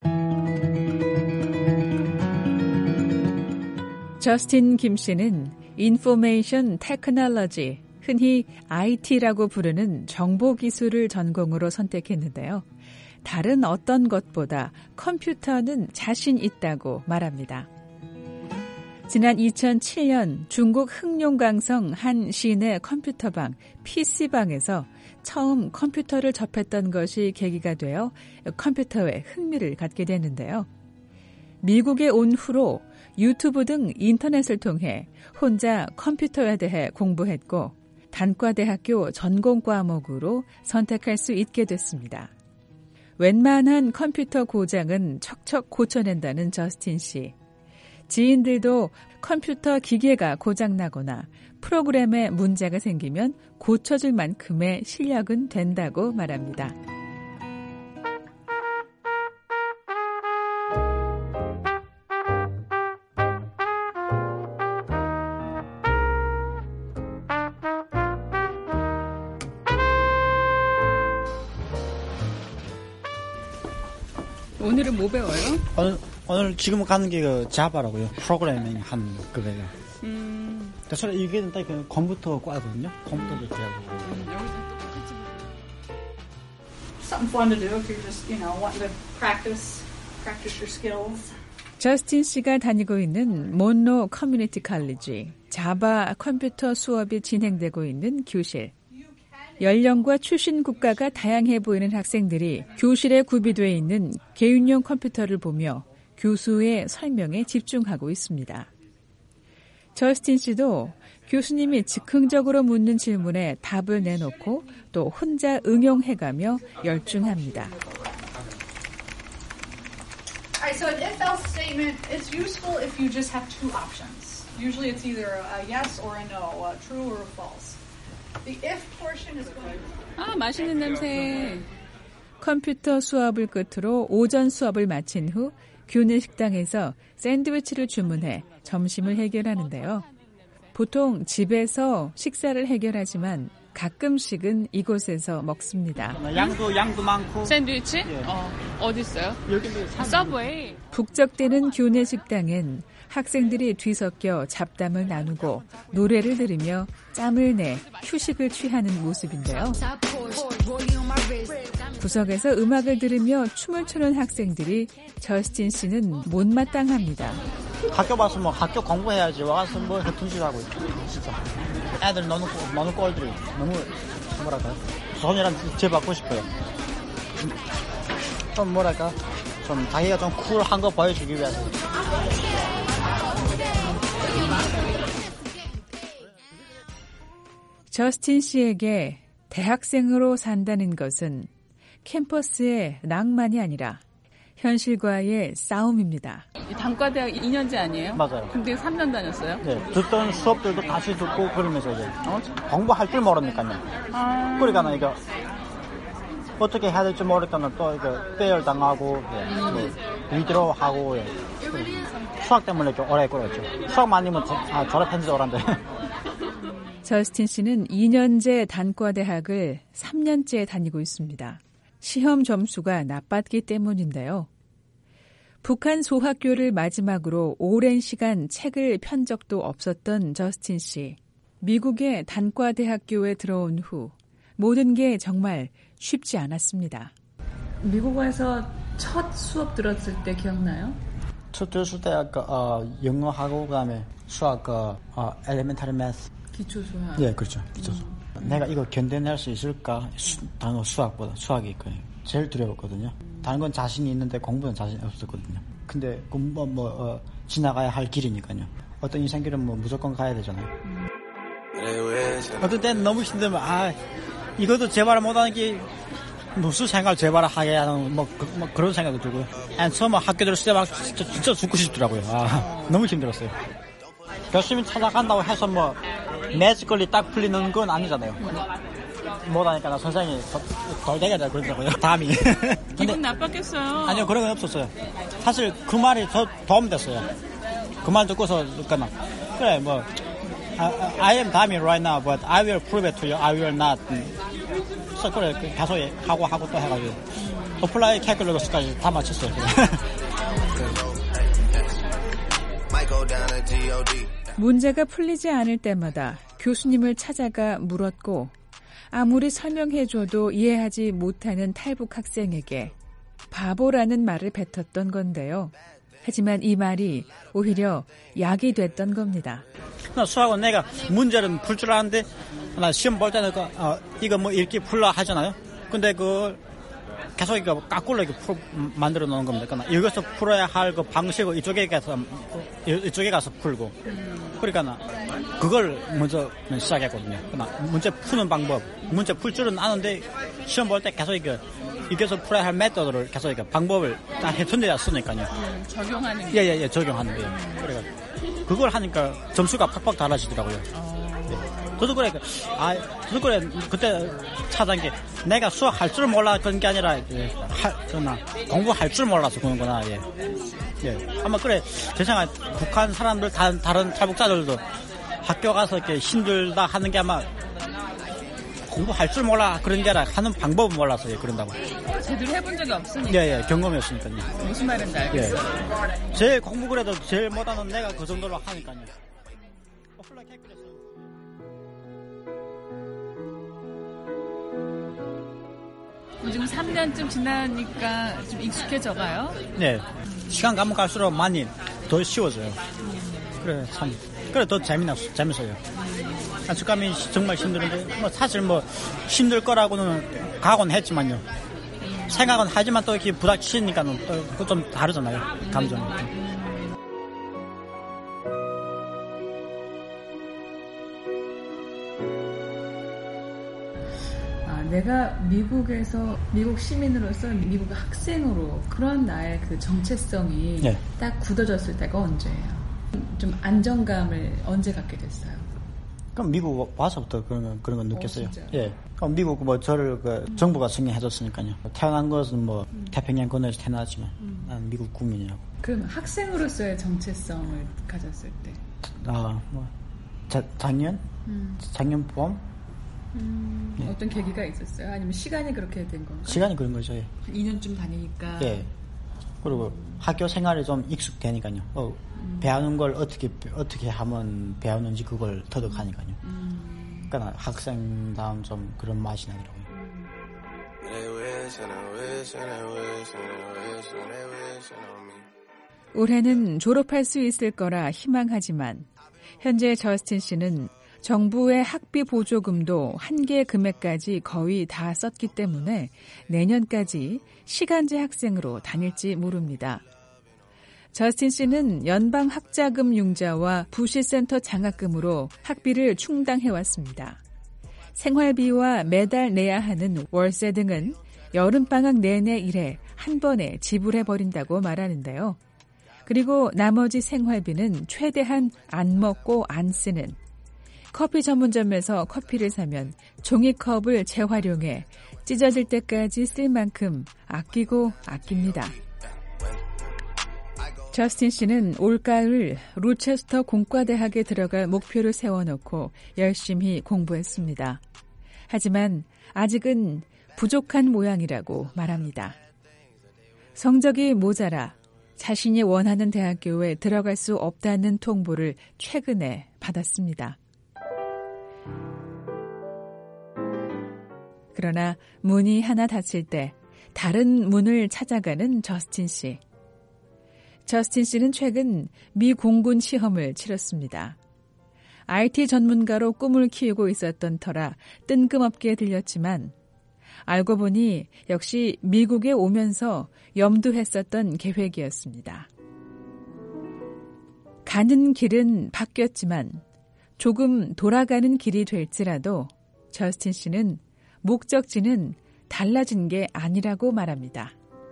S2: 저스틴 김 씨는 인포메이션 테크놀로지, 흔히 아이티라고 부르는 정보기술을 전공으로 선택했는데요. 다른 어떤 것보다 컴퓨터는 자신 있다고 말합니다. 지난 이천칠 년 중국 흑룡강성 한 시내 컴퓨터방, 피씨방에서 처음 컴퓨터를 접했던 것이 계기가 되어 컴퓨터에 흥미를 갖게 됐는데요. 미국에 온 후로 유튜브 등 인터넷을 통해 혼자 컴퓨터에 대해 공부했고 단과대학교 전공 과목으로 선택할 수 있게 됐습니다. 웬만한 컴퓨터 고장은 척척 고쳐낸다는 저스틴 씨. 지인들도 컴퓨터 기계가 고장나거나 프로그램에 문제가 생기면 고쳐줄 만큼의 실력은 된다고 말합니다. 오늘은 뭐 배워요?
S4: 오늘, 오늘 지금 가는 게 그 자바라고요. 프로그래밍 한 그거예요. 음. 그래서 이게 딱 그 컴퓨터 과거든요. 컴퓨터도 배우고.
S5: Something fun to do if you're just, you know, wanting to practice, practice your skills.
S2: 저스틴 씨가 다니고 있는 몬로 커뮤니티 칼리지 자바 컴퓨터 수업이 진행되고 있는 교실. 연령과 출신 국가가 다양해 보이는 학생들이 교실에 구비되어 있는 개인용 컴퓨터를 보며 교수의 설명에 집중하고 있습니다. 저스틴 씨도 교수님이 즉흥적으로 묻는 질문에 답을 내놓고 또 혼자 응용해가며 열중합니다.
S5: Alright, so an if-else statement, it's useful if you just have two options. Usually it's either a yes or a no, a true or a false. The if portion is going to...
S2: 아, 맛있는 냄새. 컴퓨터 수업을 끝으로 오전 수업을 마친 후 교내 식당에서 샌드위치를 주문해 점심을 해결하는데요. 보통 집에서 식사를 해결하지만 가끔씩은 이곳에서 먹습니다.
S4: 양도 양도 많고.
S2: 샌드위치?
S4: 예.
S2: 어, 어디 있어요?
S4: 여기
S2: 서브웨이. 북적대는 교내 식당엔 학생들이 뒤섞여 잡담을 나누고 노래를 들으며 짬을 내 휴식을 취하는 모습인데요. 구석에서 음악을 들으며 춤을 추는 학생들이 저스틴 씨는 못마땅합니다.
S4: 학교 와서 뭐 학교 공부해야지 와서 뭐 해tun식하고 진짜 애들 노는 노는 꼴들이 너무 뭐랄까 손이랑 제받고 싶어요. 좀 뭐랄까 좀 자기가 좀 쿨한 거 보여주기 위해서.
S2: 저스틴 씨에게 대학생으로 산다는 것은 캠퍼스의 낭만이 아니라 현실과의 싸움입니다. 단과대학 이 년제 아니에요?
S4: 맞아요.
S2: 근데 삼 년 다녔어요?
S4: 네, 듣던 수업들도 다시 듣고 그러면서 이제 어? 공부할 줄 모르니까요. 아... 그러니까 이거 어떻게 해야 될지 모르니까 또 이거 빼열 당하고 네, 위드로 하고 예. 수학 때문에 이렇게 오래 끌었죠. 수학만 아니면 아, 졸업했는지 오란데.
S2: 저스틴 씨는 이 년제 단과대학을 삼 년째 다니고 있습니다. 시험 점수가 나빴기 때문인데요. 북한 소학교를 마지막으로 오랜 시간 책을 편 적도 없었던 저스틴 씨. 미국의 단과대학교에 들어온 후 모든 게 정말 쉽지 않았습니다. 미국 와서 첫 수업 들었을 때 기억나요?
S4: 첫 들었을 때 어, 영어하고 그다음에 수학 어, 엘레멘터리 매스
S2: 기초수학.
S4: 예, 그렇죠. 기초수학. 음. 내가 이거 견뎌낼 수 있을까? 수, 다른 거 수학보다 수학이 제일 두려웠거든요. 다른 건 자신이 있는데 공부는 자신이 없었거든요. 근데 그 뭐, 뭐 어, 지나가야 할 길이니까요. 어떤 인생길은 뭐 무조건 가야 되잖아요. 음. 어떤 때는 너무 힘들면 아 이것도 재발 못하는 게 무슨 생각을 재발 하게 하는 뭐, 그, 뭐 그런 생각도 들고요. 처음 학교 들었을 때 막 진짜, 진짜 죽고 싶더라고요. 아, 너무 힘들었어요. 열심히 찾아간다고 해서 뭐 매직걸리 딱 풀리는 건 아니잖아요. 못하니까 나 선생님이 덜 되게 잘 그러더라고요. 담이.
S2: 기분 나빴겠어요.
S4: 아니요, 그런 건 없었어요. 사실 그 말이 더 도움됐어요. 그 말 듣고서 그러니까 그래 뭐 I am 담이 right now, but I will prove it to you. I will not. 그래서 그래 계속 하고 하고 또 해가지고 어플라이 캘큘러스까지 다 맞췄어요.
S2: 문제가 풀리지 않을 때마다 교수님을 찾아가 물었고 아무리 설명해줘도 이해하지 못하는 탈북 학생에게 바보라는 말을 뱉었던 건데요. 하지만 이 말이 오히려 약이 됐던 겁니다.
S4: 나 수학은 내가 문제는 풀 줄 아는데 나 시험 볼 때는 어, 이거 뭐 읽기 풀라 하잖아요. 근데 그 계속 이거 까꿀로 이렇게 풀, 만들어 놓은 겁니다. 그러니까 여기서 풀어야 할 그 방식을 이쪽에 가서 이쪽에 가서 풀고. 그러니까 나 그걸 먼저 시작했거든요. 그러니까 문제 푸는 방법, 문제 풀 줄은 아는데 시험 볼 때 계속 이거 여기서 풀어야 할 메소드를 계속 이거 방법을 다 해천대야 쓰니까요.
S2: 음, 적용하는
S4: 게. 예예예 예, 적용하는 게. 그래가 그걸 하니까 점수가 팍팍 달라지더라고요. 어. 저도 그래, 아, 저도 그래, 그때 찾은 게, 내가 수학 할 줄 몰라, 그런 게 아니라, 예, 할, 그나, 공부할 줄 몰라서 그런구나, 예. 예. 아마 그래, 제 생각에 북한 사람들, 다른, 다른 탈북자들도 학교 가서 이렇게 힘들다 하는 게 아마, 공부할 줄 몰라, 그런 게 아니라 하는 방법은 몰라서, 예, 그런다고.
S2: 제대로 해본 적이 없으니까.
S4: 예, 예, 경험이 없으니까요.
S2: 무슨 말인지 알겠어요.
S4: 예. 제일 공부 그래도 제일 못하는 내가 그 정도로 하니까요.
S2: 지금 삼 년쯤 지나니까 좀 익숙해져가요?
S4: 네. 시간 가면 갈수록 많이 더 쉬워져요. 그래, 참. 그래, 더 재미나, 재밌어요. 안축감이 정말 힘들은데, 뭐, 사실 뭐, 힘들 거라고는 각오는 했지만요. 생각은 하지만 또 이렇게 부닥치니까는 또 좀 다르잖아요. 감정이.
S2: 내가 미국에서 미국 시민으로서 미국 학생으로 그런 나의 그 정체성이
S4: 네.
S2: 딱 굳어졌을 때가 언제예요? 좀 안정감을 언제 갖게 됐어요?
S4: 그럼 미국 와서부터 그런 그런 건 느꼈어요.
S2: 어,
S4: 예. 그럼 미국 뭐 저를 그 음. 정부가 승인해줬으니까요. 태어난 것은 뭐 음. 태평양 건너에서 태어났지만 음. 나는 미국 국민이라고.
S2: 그럼 학생으로서의 정체성을 가졌을 때?
S4: 아, 뭐 자, 작년, 음. 작년 봄.
S2: 음, 네. 어떤 계기가 있었어요? 아니면 시간이 그렇게 된 건가요?
S4: 시간이 그런 거죠. 예.
S2: 이 년쯤 다니니까.
S4: 예. 그리고 음. 학교 생활에 좀 익숙되니까요. 어, 음. 배우는 걸 어떻게 어떻게 하면 배우는지 그걸 터득하니까요. 음. 그러니까 학생다운 좀 그런 맛이 나더라고요.
S2: 올해는 졸업할 수 있을 거라 희망하지만 현재 저스틴 씨는 정부의 학비 보조금도 한계 금액까지 거의 다 썼기 때문에 내년까지 시간제 학생으로 다닐지 모릅니다. 저스틴 씨는 연방 학자금 융자와 부시센터 장학금으로 학비를 충당해왔습니다. 생활비와 매달 내야 하는 월세 등은 여름방학 내내 일해 한 번에 지불해버린다고 말하는데요. 그리고 나머지 생활비는 최대한 안 먹고 안 쓰는 커피 전문점에서 커피를 사면 종이컵을 재활용해 찢어질 때까지 쓸 만큼 아끼고 아낍니다. 저스틴 씨는 올가을 로체스터 공과대학에 들어갈 목표를 세워놓고 열심히 공부했습니다. 하지만 아직은 부족한 모양이라고 말합니다. 성적이 모자라 자신이 원하는 대학교에 들어갈 수 없다는 통보를 최근에 받았습니다. 그러나 문이 하나 닫힐 때 다른 문을 찾아가는 저스틴 씨. 저스틴 씨는 최근 미 공군 시험을 치렀습니다. 아이티 전문가로 꿈을 키우고 있었던 터라 뜬금없게 들렸지만 알고 보니 역시 미국에 오면서 염두했었던 계획이었습니다. 가는 길은 바뀌었지만 조금 돌아가는 길이 될지라도 저스틴 씨는 목적지는 달라진 게 아니라고 말합니다.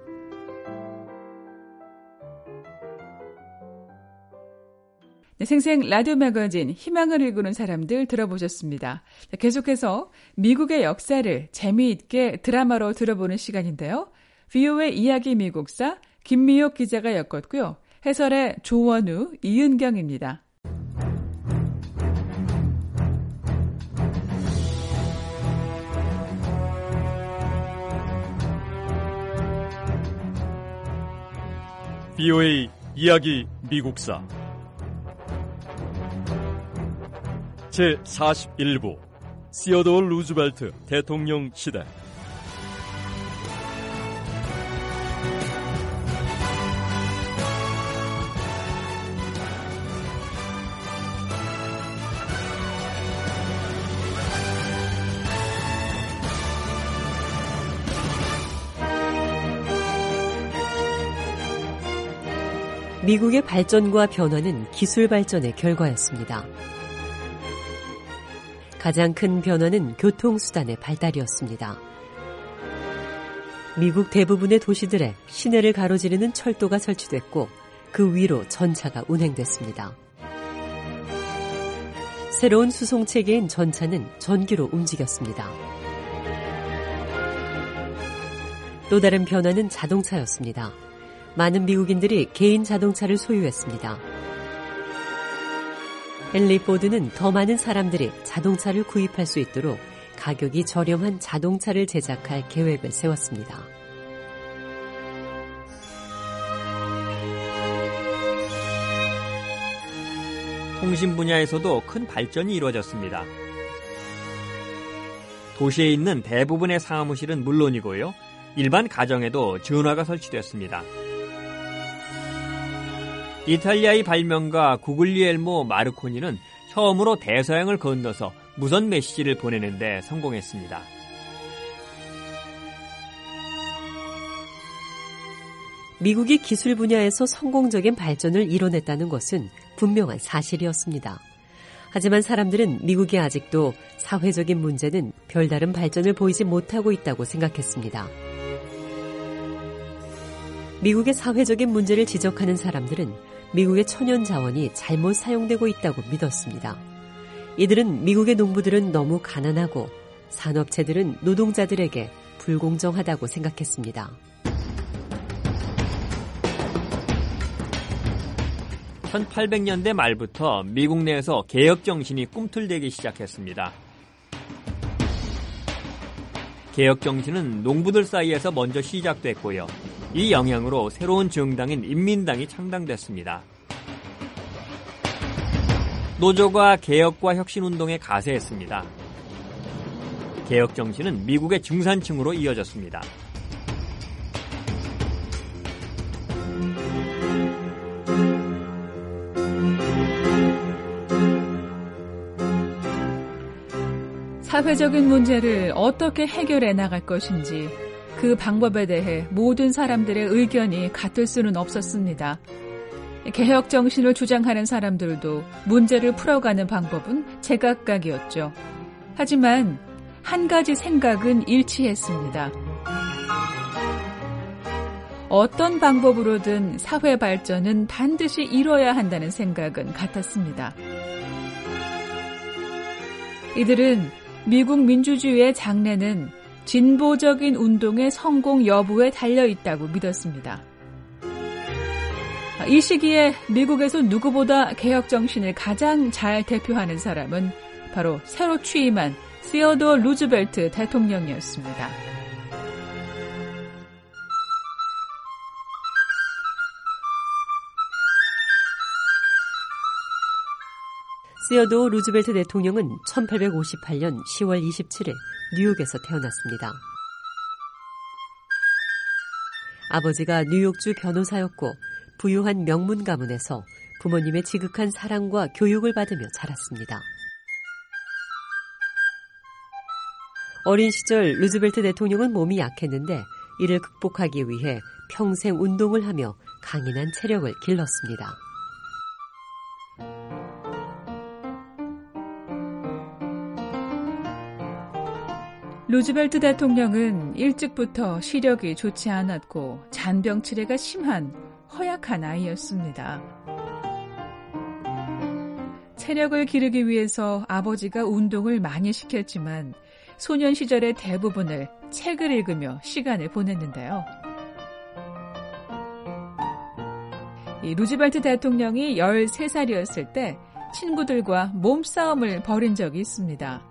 S2: 네, 생생 라디오 매거진 희망을 일구는 사람들 들어보셨습니다. 계속해서 미국의 역사를 재미있게 드라마로 들어보는 시간인데요. 브이오에이 이야기 미국사 김미옥 기자가 엮었고요. 해설의 조원우, 이은경입니다.
S1: 브이오에이 이야기 미국사 제사십일 부 시어도어 루즈벨트 대통령 시대.
S6: 미국의 발전과 변화는 기술 발전의 결과였습니다. 가장 큰 변화는 교통수단의 발달이었습니다. 미국 대부분의 도시들에 시내를 가로지르는 철도가 설치됐고 그 위로 전차가 운행됐습니다. 새로운 수송체계인 전차는 전기로 움직였습니다. 또 다른 변화는 자동차였습니다. 많은 미국인들이 개인 자동차를 소유했습니다. 헨리 포드는 더 많은 사람들이 자동차를 구입할 수 있도록 가격이 저렴한 자동차를 제작할 계획을 세웠습니다.
S7: 통신 분야에서도 큰 발전이 이루어졌습니다. 도시에 있는 대부분의 사무실은 물론이고요. 일반 가정에도 전화가 설치됐습니다. 이탈리아의 발명가 구글리엘모 마르코니는 처음으로 대서양을 건너서 무선 메시지를 보내는 데 성공했습니다.
S6: 미국이 기술 분야에서 성공적인 발전을 이뤄냈다는 것은 분명한 사실이었습니다. 하지만 사람들은 미국이 아직도 사회적인 문제는 별다른 발전을 보이지 못하고 있다고 생각했습니다. 미국의 사회적인 문제를 지적하는 사람들은 미국의 천연 자원이 잘못 사용되고 있다고 믿었습니다. 이들은 미국의 농부들은 너무 가난하고 산업체들은 노동자들에게 불공정하다고 생각했습니다.
S7: 천팔백 년대 말부터 미국 내에서 개혁 정신이 꿈틀대기 시작했습니다. 개혁 정신은 농부들 사이에서 먼저 시작됐고요. 이 영향으로 새로운 정당인 인민당이 창당됐습니다. 노조가 개혁과 혁신운동에 가세했습니다. 개혁 정신은 미국의 중산층으로 이어졌습니다.
S2: 사회적인 문제를 어떻게 해결해 나갈 것인지 그 방법에 대해 모든 사람들의 의견이 같을 수는 없었습니다. 개혁 정신을 주장하는 사람들도 문제를 풀어가는 방법은 제각각이었죠. 하지만 한 가지 생각은 일치했습니다. 어떤 방법으로든 사회 발전은 반드시 이뤄야 한다는 생각은 같았습니다. 이들은 미국 민주주의의 장래는 진보적인 운동의 성공 여부에 달려있다고 믿었습니다. 이 시기에 미국에서 누구보다 개혁 정신을 가장 잘 대표하는 사람은 바로 새로 취임한 시어도어 루즈벨트 대통령이었습니다.
S6: 시어도어 루즈벨트 대통령은 천팔백오십팔 년 시월 이십칠일 뉴욕에서 태어났습니다. 아버지가 뉴욕주 변호사였고 부유한 명문 가문에서 부모님의 지극한 사랑과 교육을 받으며 자랐습니다. 어린 시절 루즈벨트 대통령은 몸이 약했는데 이를 극복하기 위해 평생 운동을 하며 강인한 체력을 길렀습니다.
S2: 루즈벨트 대통령은 일찍부터 시력이 좋지 않았고 잔병 치레가 심한 허약한 아이였습니다. 체력을 기르기 위해서 아버지가 운동을 많이 시켰지만 소년 시절의 대부분을 책을 읽으며 시간을 보냈는데요. 이 루즈벨트 대통령이 열세 살이었을 때 친구들과 몸싸움을 벌인 적이 있습니다.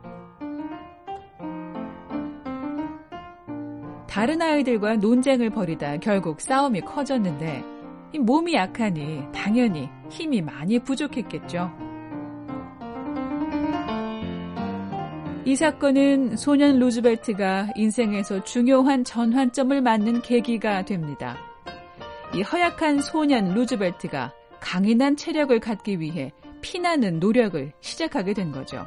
S2: 다른 아이들과 논쟁을 벌이다 결국 싸움이 커졌는데 몸이 약하니 당연히 힘이 많이 부족했겠죠. 이 사건은 소년 루즈벨트가 인생에서 중요한 전환점을 맞는 계기가 됩니다. 이 허약한 소년 루즈벨트가 강인한 체력을 갖기 위해 피나는 노력을 시작하게 된 거죠.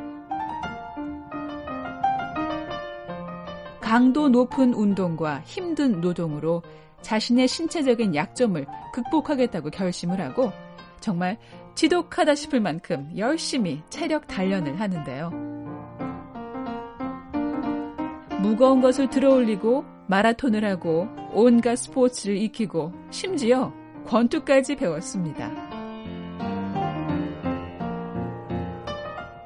S2: 강도 높은 운동과 힘든 노동으로 자신의 신체적인 약점을 극복하겠다고 결심을 하고 정말 지독하다 싶을 만큼 열심히 체력 단련을 하는데요. 무거운 것을 들어올리고 마라톤을 하고 온갖 스포츠를 익히고 심지어 권투까지 배웠습니다.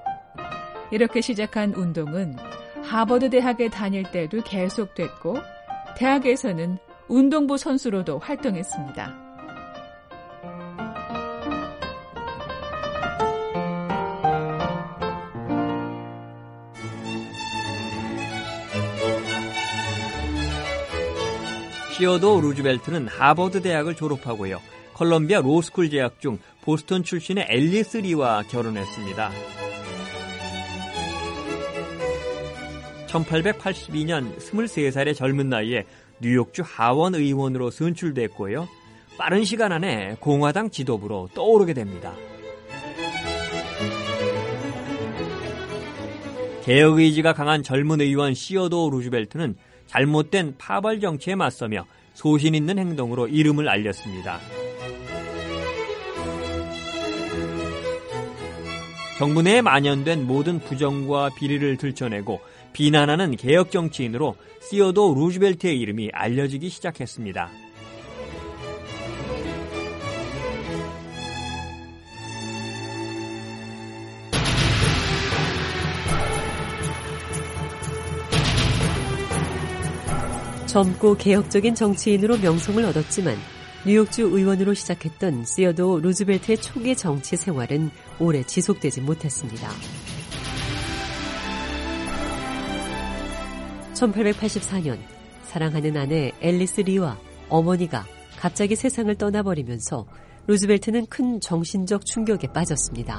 S2: 이렇게 시작한 운동은 하버드 대학에 다닐 때도 계속됐고 대학에서는 운동부 선수로도 활동했습니다.
S7: 시어도 루즈벨트는 하버드 대학을 졸업하고요. 컬럼비아 로스쿨 재학 중 보스턴 출신의 앨리스 리와 결혼했습니다. 천팔백팔십이 년 스물세 살의 젊은 나이에 뉴욕주 하원 의원으로 선출됐고요. 빠른 시간 안에 공화당 지도부로 떠오르게 됩니다. 개혁 의지가 강한 젊은 의원 시어도 루즈벨트는 잘못된 파벌 정치에 맞서며 소신 있는 행동으로 이름을 알렸습니다. 정부 내에 만연된 모든 부정과 비리를 들춰내고 비난하는 개혁 정치인으로 시어도 루즈벨트의 이름이 알려지기 시작했습니다.
S6: 젊고 개혁적인 정치인으로 명성을 얻었지만 뉴욕주 의원으로 시작했던 시어도 루즈벨트의 초기 정치 생활은 오래 지속되지 못했습니다. 천팔백팔십사 년 사랑하는 아내 앨리스 리와 어머니가 갑자기 세상을 떠나버리면서 루즈벨트는 큰 정신적 충격에 빠졌습니다.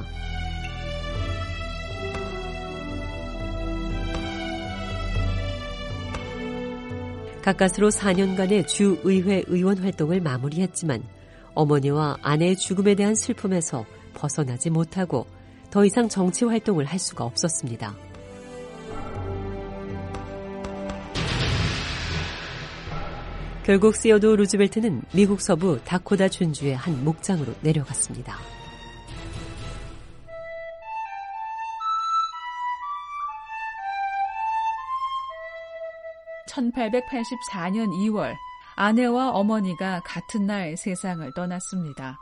S6: 가까스로 사 년간의 주의회 의원 활동을 마무리했지만 어머니와 아내의 죽음에 대한 슬픔에서 벗어나지 못하고 더 이상 정치 활동을 할 수가 없었습니다. 결국 시어도 루즈벨트는 미국 서부 다코다 준주의 한 목장으로 내려갔습니다.
S2: 천팔백팔십사 년 이월 아내와 어머니가 같은 날 세상을 떠났습니다.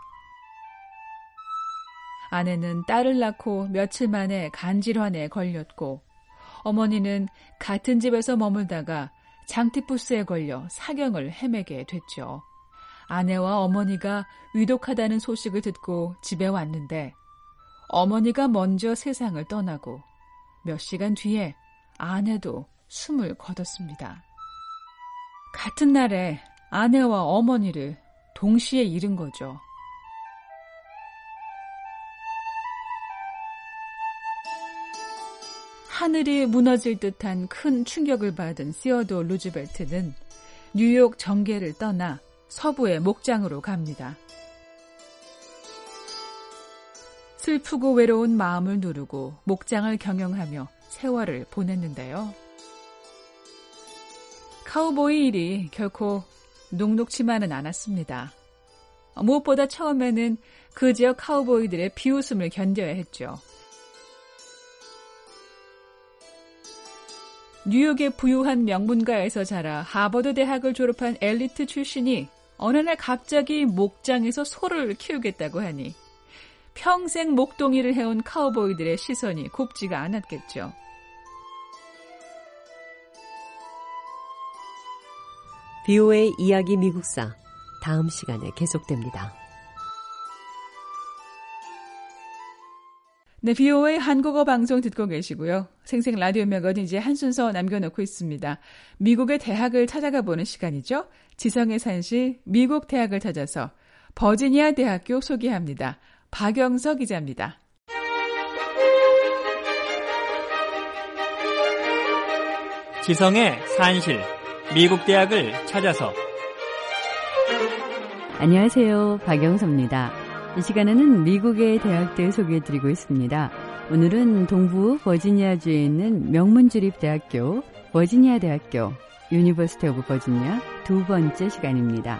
S2: 아내는 딸을 낳고 며칠 만에 간질환에 걸렸고 어머니는 같은 집에서 머물다가 장티푸스에 걸려 사경을 헤매게 됐죠. 아내와 어머니가 위독하다는 소식을 듣고 집에 왔는데 어머니가 먼저 세상을 떠나고 몇 시간 뒤에 아내도 숨을 거뒀습니다. 같은 날에 아내와 어머니를 동시에 잃은 거죠. 하늘이 무너질 듯한 큰 충격을 받은 시어도 루즈벨트는 뉴욕 정계를 떠나 서부의 목장으로 갑니다. 슬프고 외로운 마음을 누르고 목장을 경영하며 세월을 보냈는데요. 카우보이 일이 결코 녹록치만은 않았습니다. 무엇보다 처음에는 그 지역 카우보이들의 비웃음을 견뎌야 했죠. 뉴욕의 부유한 명문가에서 자라 하버드 대학을 졸업한 엘리트 출신이 어느 날 갑자기 목장에서 소를 키우겠다고 하니 평생 목동이를 해온 카우보이들의 시선이 곱지가 않았겠죠.
S6: 비오에이 이야기 미국사 다음 시간에 계속됩니다.
S2: 네, 비오에이 한국어 방송 듣고 계시고요. 생생 라디오 매거진 이제 한 순서 남겨놓고 있습니다. 미국의 대학을 찾아가 보는 시간이죠. 지성의 산실 미국 대학을 찾아서 버지니아 대학교 소개합니다. 박영서 기자입니다.
S7: 지성의 산실 미국 대학을 찾아서.
S8: 안녕하세요. 박영서입니다. 이 시간에는 미국의 대학들 소개해드리고 있습니다. 오늘은 동부 버지니아주에 있는 명문주립대학교 버지니아 대학교 유니버시티 오브 버지니아 두 번째 시간입니다.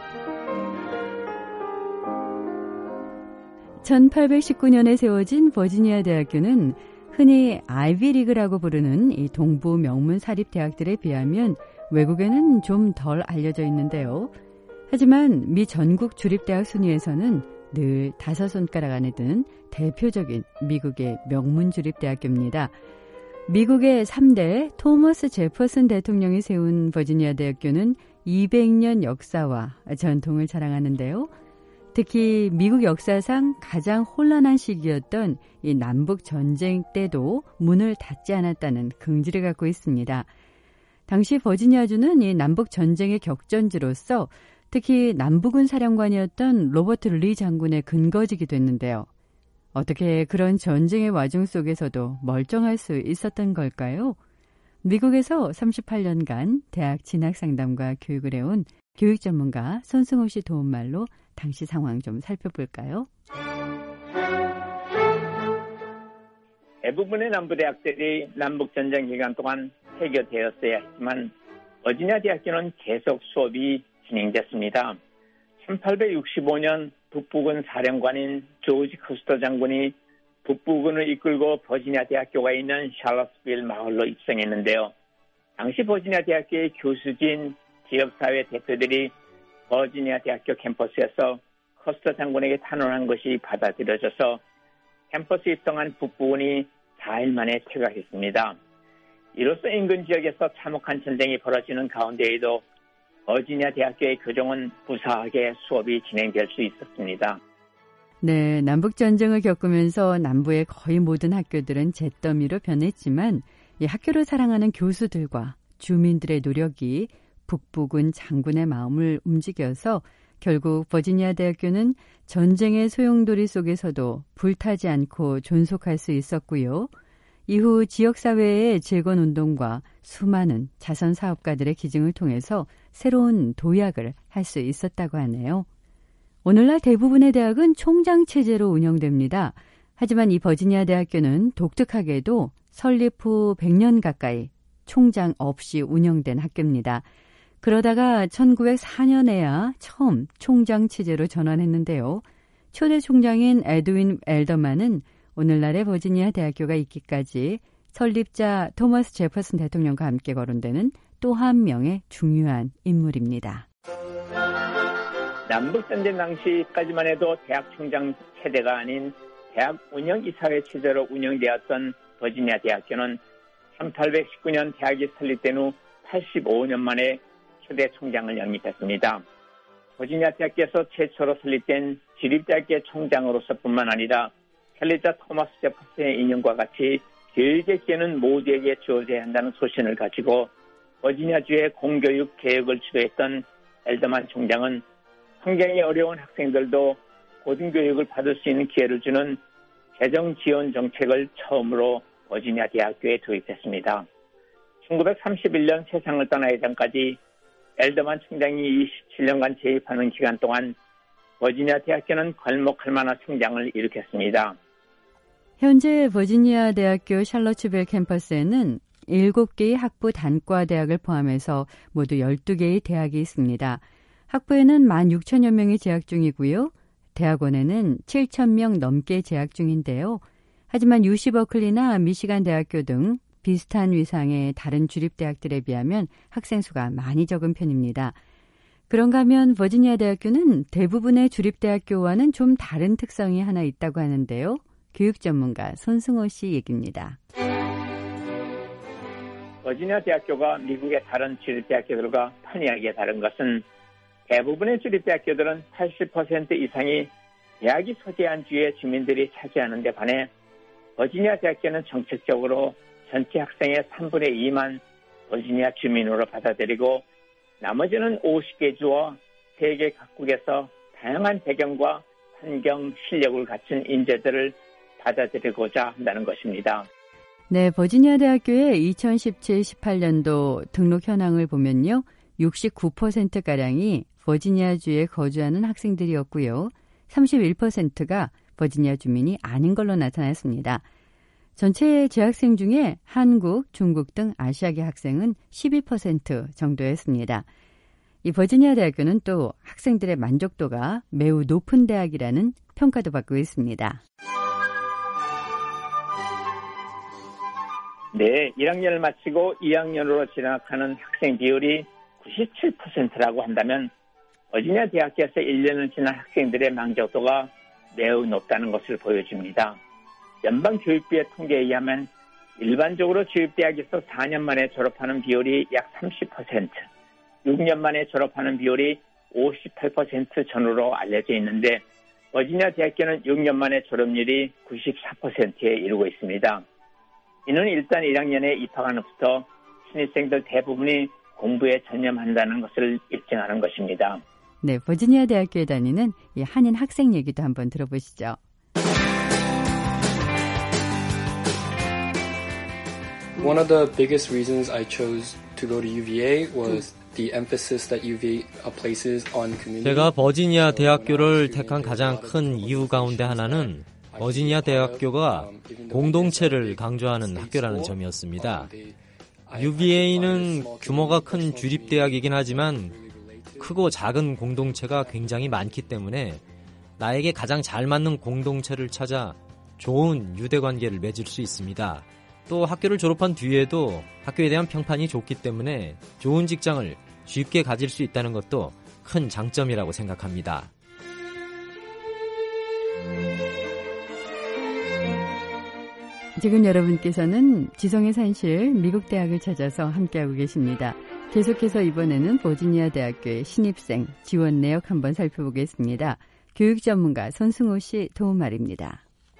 S8: 천팔백십구 년에 세워진 버지니아 대학교는 흔히 아이비리그라고 부르는 이 동부 명문 사립대학들에 비하면 외국에는 좀 덜 알려져 있는데요. 하지만 미 전국 주립대학 순위에서는 늘 다섯 손가락 안에 든 대표적인 미국의 명문 주립대학교입니다. 미국의 삼 대 토머스 제퍼슨 대통령이 세운 버지니아 대학교는 이백 년 역사와 전통을 자랑하는데요. 특히 미국 역사상 가장 혼란한 시기였던 이 남북 전쟁 때도 문을 닫지 않았다는 긍지를 갖고 있습니다. 당시 버지니아주는 이 남북 전쟁의 격전지로서 특히 남부군 사령관이었던 로버트 리 장군의 근거지기도 했는데요. 어떻게 그런 전쟁의 와중 속에서도 멀쩡할 수 있었던 걸까요? 미국에서 삼십팔 년간 대학 진학 상담과 교육을 해온 교육 전문가 손승호 씨 도움말로 당시 상황 좀 살펴볼까요?
S9: 대부분의 남부 대학들이 남북전쟁 기간 동안 폐교되었어야 했지만 버지니아 대학교는 계속 수업이 진행됐습니다. 천팔백육십오 년 북부군 사령관인 조지 커스터 장군이 북부군을 이끌고 버지니아 대학교가 있는 샬럿스빌 마을로 입성했는데요. 당시 버지니아 대학교의 교수진 지역사회 대표들이 버지니아 대학교 캠퍼스에서 커스터 장군에게 탄원한 것이 받아들여져서 캠퍼스 입성한 북부군이 사 일 만에 퇴각했습니다. 이로써 인근 지역에서 참혹한 전쟁이 벌어지는 가운데에도 버지니아 대학교의 교정은 무사하게 수업이 진행될 수 있었습니다.
S8: 네, 남북전쟁을 겪으면서 남부의 거의 모든 학교들은 잿더미로 변했지만 이 학교를 사랑하는 교수들과 주민들의 노력이 북부군 장군의 마음을 움직여서 결국 버지니아 대학교는 전쟁의 소용돌이 속에서도 불타지 않고 존속할 수 있었고요. 이후 지역사회의 재건운동과 수많은 자선사업가들의 기증을 통해서 새로운 도약을 할 수 있었다고 하네요. 오늘날 대부분의 대학은 총장체제로 운영됩니다. 하지만 이 버지니아 대학교는 독특하게도 설립 후 백 년 가까이 총장 없이 운영된 학교입니다. 그러다가 천구백사 년에야 처음 총장체제로 전환했는데요. 초대 총장인 에드윈 엘더만은 오늘날의 버지니아 대학교가 있기까지 설립자 토머스 제퍼슨 대통령과 함께 거론되는 또 한 명의 중요한 인물입니다.
S9: 남북전쟁 당시까지만 해도 대학 총장 체제가 아닌 대학 운영이사회 체제로 운영되었던 버지니아 대학교는 천팔백십구 년 대학이 설립된 후 팔십오 년 만에 초대 총장을 영입했습니다. 버지니아 대학교에서 최초로 설립된 지립대학교 총장으로서뿐만 아니라 설립자 토머스 제퍼슨의 인연과 같이 교육의 기회는 모두에게 주어져야 한다는 소신을 가지고 버지니아주의 공교육 개혁을 주도했던 엘더만 총장은 환경이 어려운 학생들도 고등교육을 받을 수 있는 기회를 주는 재정 지원 정책을 처음으로 버지니아 대학교에 도입했습니다. 천구백삼십일 년 세상을 떠나기 전까지 엘더만 총장이 이십칠 년간 재입하는 기간 동안 버지니아 대학교는 괄목할 만한 성장을 일으켰습니다.
S8: 현재 버지니아 대학교 샬럿츠빌 캠퍼스에는 일곱 개의 학부 단과 대학을 포함해서 모두 열두 개의 대학이 있습니다. 학부에는 만 육천여 명이 재학 중이고요. 대학원에는 칠천 명 넘게 재학 중인데요. 하지만 유씨 버클리나 미시간 대학교 등 비슷한 위상의 다른 주립대학들에 비하면 학생 수가 많이 적은 편입니다. 그런가 하면 버지니아 대학교는 대부분의 주립대학교와는 좀 다른 특성이 하나 있다고 하는데요. 교육 전문가 손승호 씨 얘기입니다.
S9: 버지니아 대학교가 미국의 다른 주립대학교들과 판이하게 다른 것은 대부분의 주립대학교들은 팔십 퍼센트 이상이 대학이 소재한 주의 주민들이 차지하는 데 반해 버지니아 대학교는 정책적으로 전체 학생의 삼분의 이만 버지니아 주민으로 받아들이고 나머지는 오십 개 주와 세계 각국에서 다양한 배경과 환경, 실력을 갖춘 인재들을 받아들이고자 한다는 것입니다.
S8: 네, 버지니아 대학교의 이천십칠 십팔 년도 등록 현황을 보면요. 육십구 퍼센트가량이 버지니아주에 거주하는 학생들이었고요. 삼십일 퍼센트가 버지니아 주민이 아닌 걸로 나타났습니다. 전체 재학생 중에 한국, 중국 등 아시아계 학생은 십이 퍼센트 정도였습니다. 이 버지니아 대학교는 또 학생들의 만족도가 매우 높은 대학이라는 평가도 받고 있습니다.
S9: 네, 일 학년을 마치고 이 학년으로 진학하는 학생 비율이 구십칠 퍼센트라고 한다면 버지니아 대학교에서 일 년을 지난 학생들의 만족도가 매우 높다는 것을 보여줍니다. 연방교육부의 통계에 의하면 일반적으로 주입대학에서 사 년 만에 졸업하는 비율이 약 삼십 퍼센트, 육 년 만에 졸업하는 비율이 오십팔 퍼센트 전후로 알려져 있는데 버지니아 대학교는 육 년 만에 졸업률이 구십사 퍼센트에 이르고 있습니다. 이는 일단 일 학년에 입학한 후부터 신입생들 대부분이 공부에 전념한다는 것을 입증하는 것입니다.
S8: 네, 버지니아 대학교에 다니는 이 한인 학생 얘기도 한번 들어보시죠.
S10: One of the biggest reasons I chose to go to 유브이에이 was the emphasis that 유브이에이 places on community.
S7: 제가 버지니아 대학교를 택한 가장 큰 이유 가운데 하나는 버지니아 대학교가 공동체를 강조하는 학교라는 점이었습니다. 유브이에이는 규모가 큰 주립대학이긴 하지만 크고 작은 공동체가 굉장히 많기 때문에 나에게 가장 잘 맞는 공동체를 찾아 좋은 유대관계를 맺을 수 있습니다. 또 학교를 졸업한 뒤에도 학교에 대한 평판이 좋기 때문에 좋은 직장을 쉽게 가질 수 있다는 것도 큰 장점이라고 생각합니다.
S8: 지금 여러분께서는 지성의 산실 미국 대학을 찾아서 함께하고 계십니다. 계속해서 이번에는 버지니아 대학교의 신입생 지원 내역 한번 살펴보겠습니다. 교육 전문가 손승호 씨 도움 말입니다.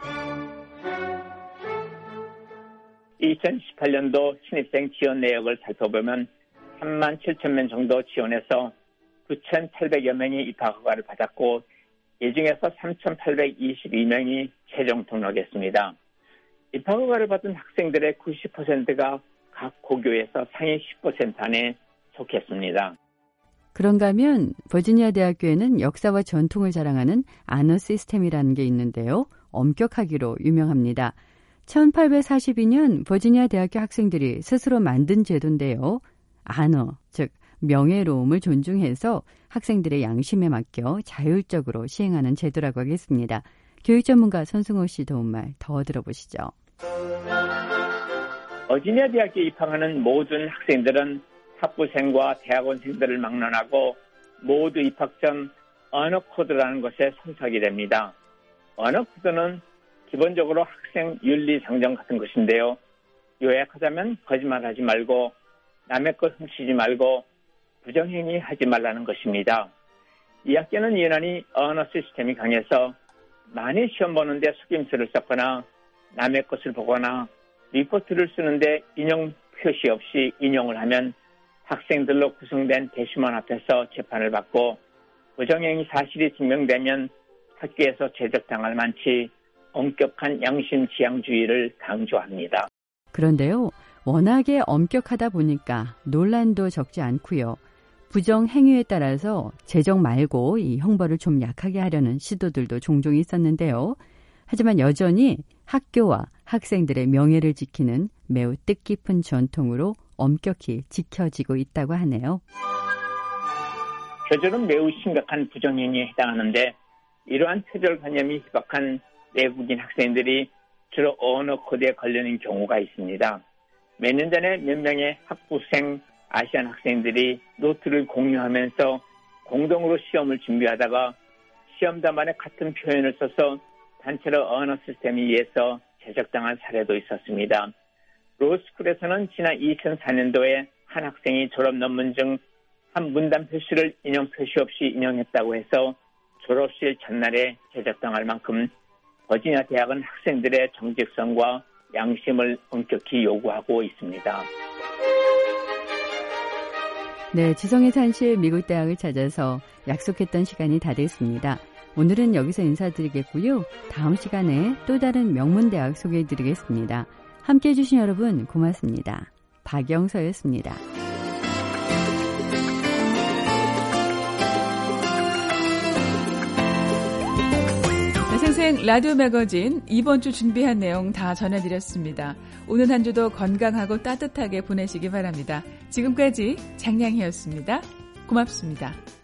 S9: 이천십팔 년도 신입생 지원 내역을 살펴보면 삼만 칠천 명 정도 지원해서 구천팔백여 명이 입학 허가를 받았고 이 중에서 삼천팔백이십이 명이 최종 등록했습니다. 입학 허가를 받은 학생들의 구십 퍼센트가 각 고교에서 상위 십 퍼센트 안에 속했습니다.
S8: 그런가 하면 버지니아 대학교에는 역사와 전통을 자랑하는 아너 시스템이라는 게 있는데요. 엄격하기로 유명합니다. 천팔백사십이 년 버지니아 대학교 학생들이 스스로 만든 제도인데요. 아너, 즉 명예로움을 존중해서 학생들의 양심에 맡겨 자율적으로 시행하는 제도라고 하겠습니다. 교육 전문가 손승호 씨 도움말 더 들어보시죠.
S9: 버지니아 대학교에 입학하는 모든 학생들은 학부생과 대학원생들을 막론하고 모두 입학 전 언어 코드라는 것에 참석이 됩니다. 언어 코드는 기본적으로 학생 윤리 상정 같은 것인데요. 요약하자면 거짓말하지 말고 남의 것 훔치지 말고 부정행위 하지 말라는 것입니다. 이 학교는 유난히 언어 시스템이 강해서 많이 시험 보는데 속임수를 썼거나 남의 것을 보거나 리포트를 쓰는데 인용 표시 없이 인용을 하면 학생들로 구성된 대심원 앞에서 재판을 받고 부정행위 사실이 증명되면 학교에서 제적당할 만치 엄격한 양심 지향주의를 강조합니다.
S8: 그런데요, 워낙에 엄격하다 보니까 논란도 적지 않고요. 부정 행위에 따라서 제적 말고 이 형벌을 좀 약하게 하려는 시도들도 종종 있었는데요. 하지만 여전히 학교와 학생들의 명예를 지키는 매우 뜻깊은 전통으로 엄격히 지켜지고 있다고 하네요.
S9: 표절은 매우 심각한 부정행위에 해당하는데 이러한 표절관념이 희박한 외국인 학생들이 주로 언어 코드에 걸리는 경우가 있습니다. 몇 년 전에 몇 명의 학부생 아시안 학생들이 노트를 공유하면서 공동으로 시험을 준비하다가 시험단만에 같은 표현을 써서 단체로 언어 시스템에 의해서 제적당한 사례도 있었습니다. 로스쿨에서는 지난 이천사 년도에 한 학생이 졸업 논문 중 한 문단 표시를 인용 표시 없이 인용했다고 해서 졸업식 전날에 제적당할 만큼 버지니아 대학은 학생들의 정직성과 양심을 엄격히 요구하고 있습니다.
S8: 네, 지성의 산실 미국 대학을 찾아서 약속했던 시간이 다 됐습니다. 오늘은 여기서 인사드리겠고요. 다음 시간에 또 다른 명문대학 소개해드리겠습니다. 함께해 주신 여러분 고맙습니다. 박영서였습니다.
S2: 생생 라디오 매거진 이번 주 준비한 내용 다 전해드렸습니다. 오늘 한 주도 건강하고 따뜻하게 보내시기 바랍니다. 지금까지 장량희였습니다. 고맙습니다.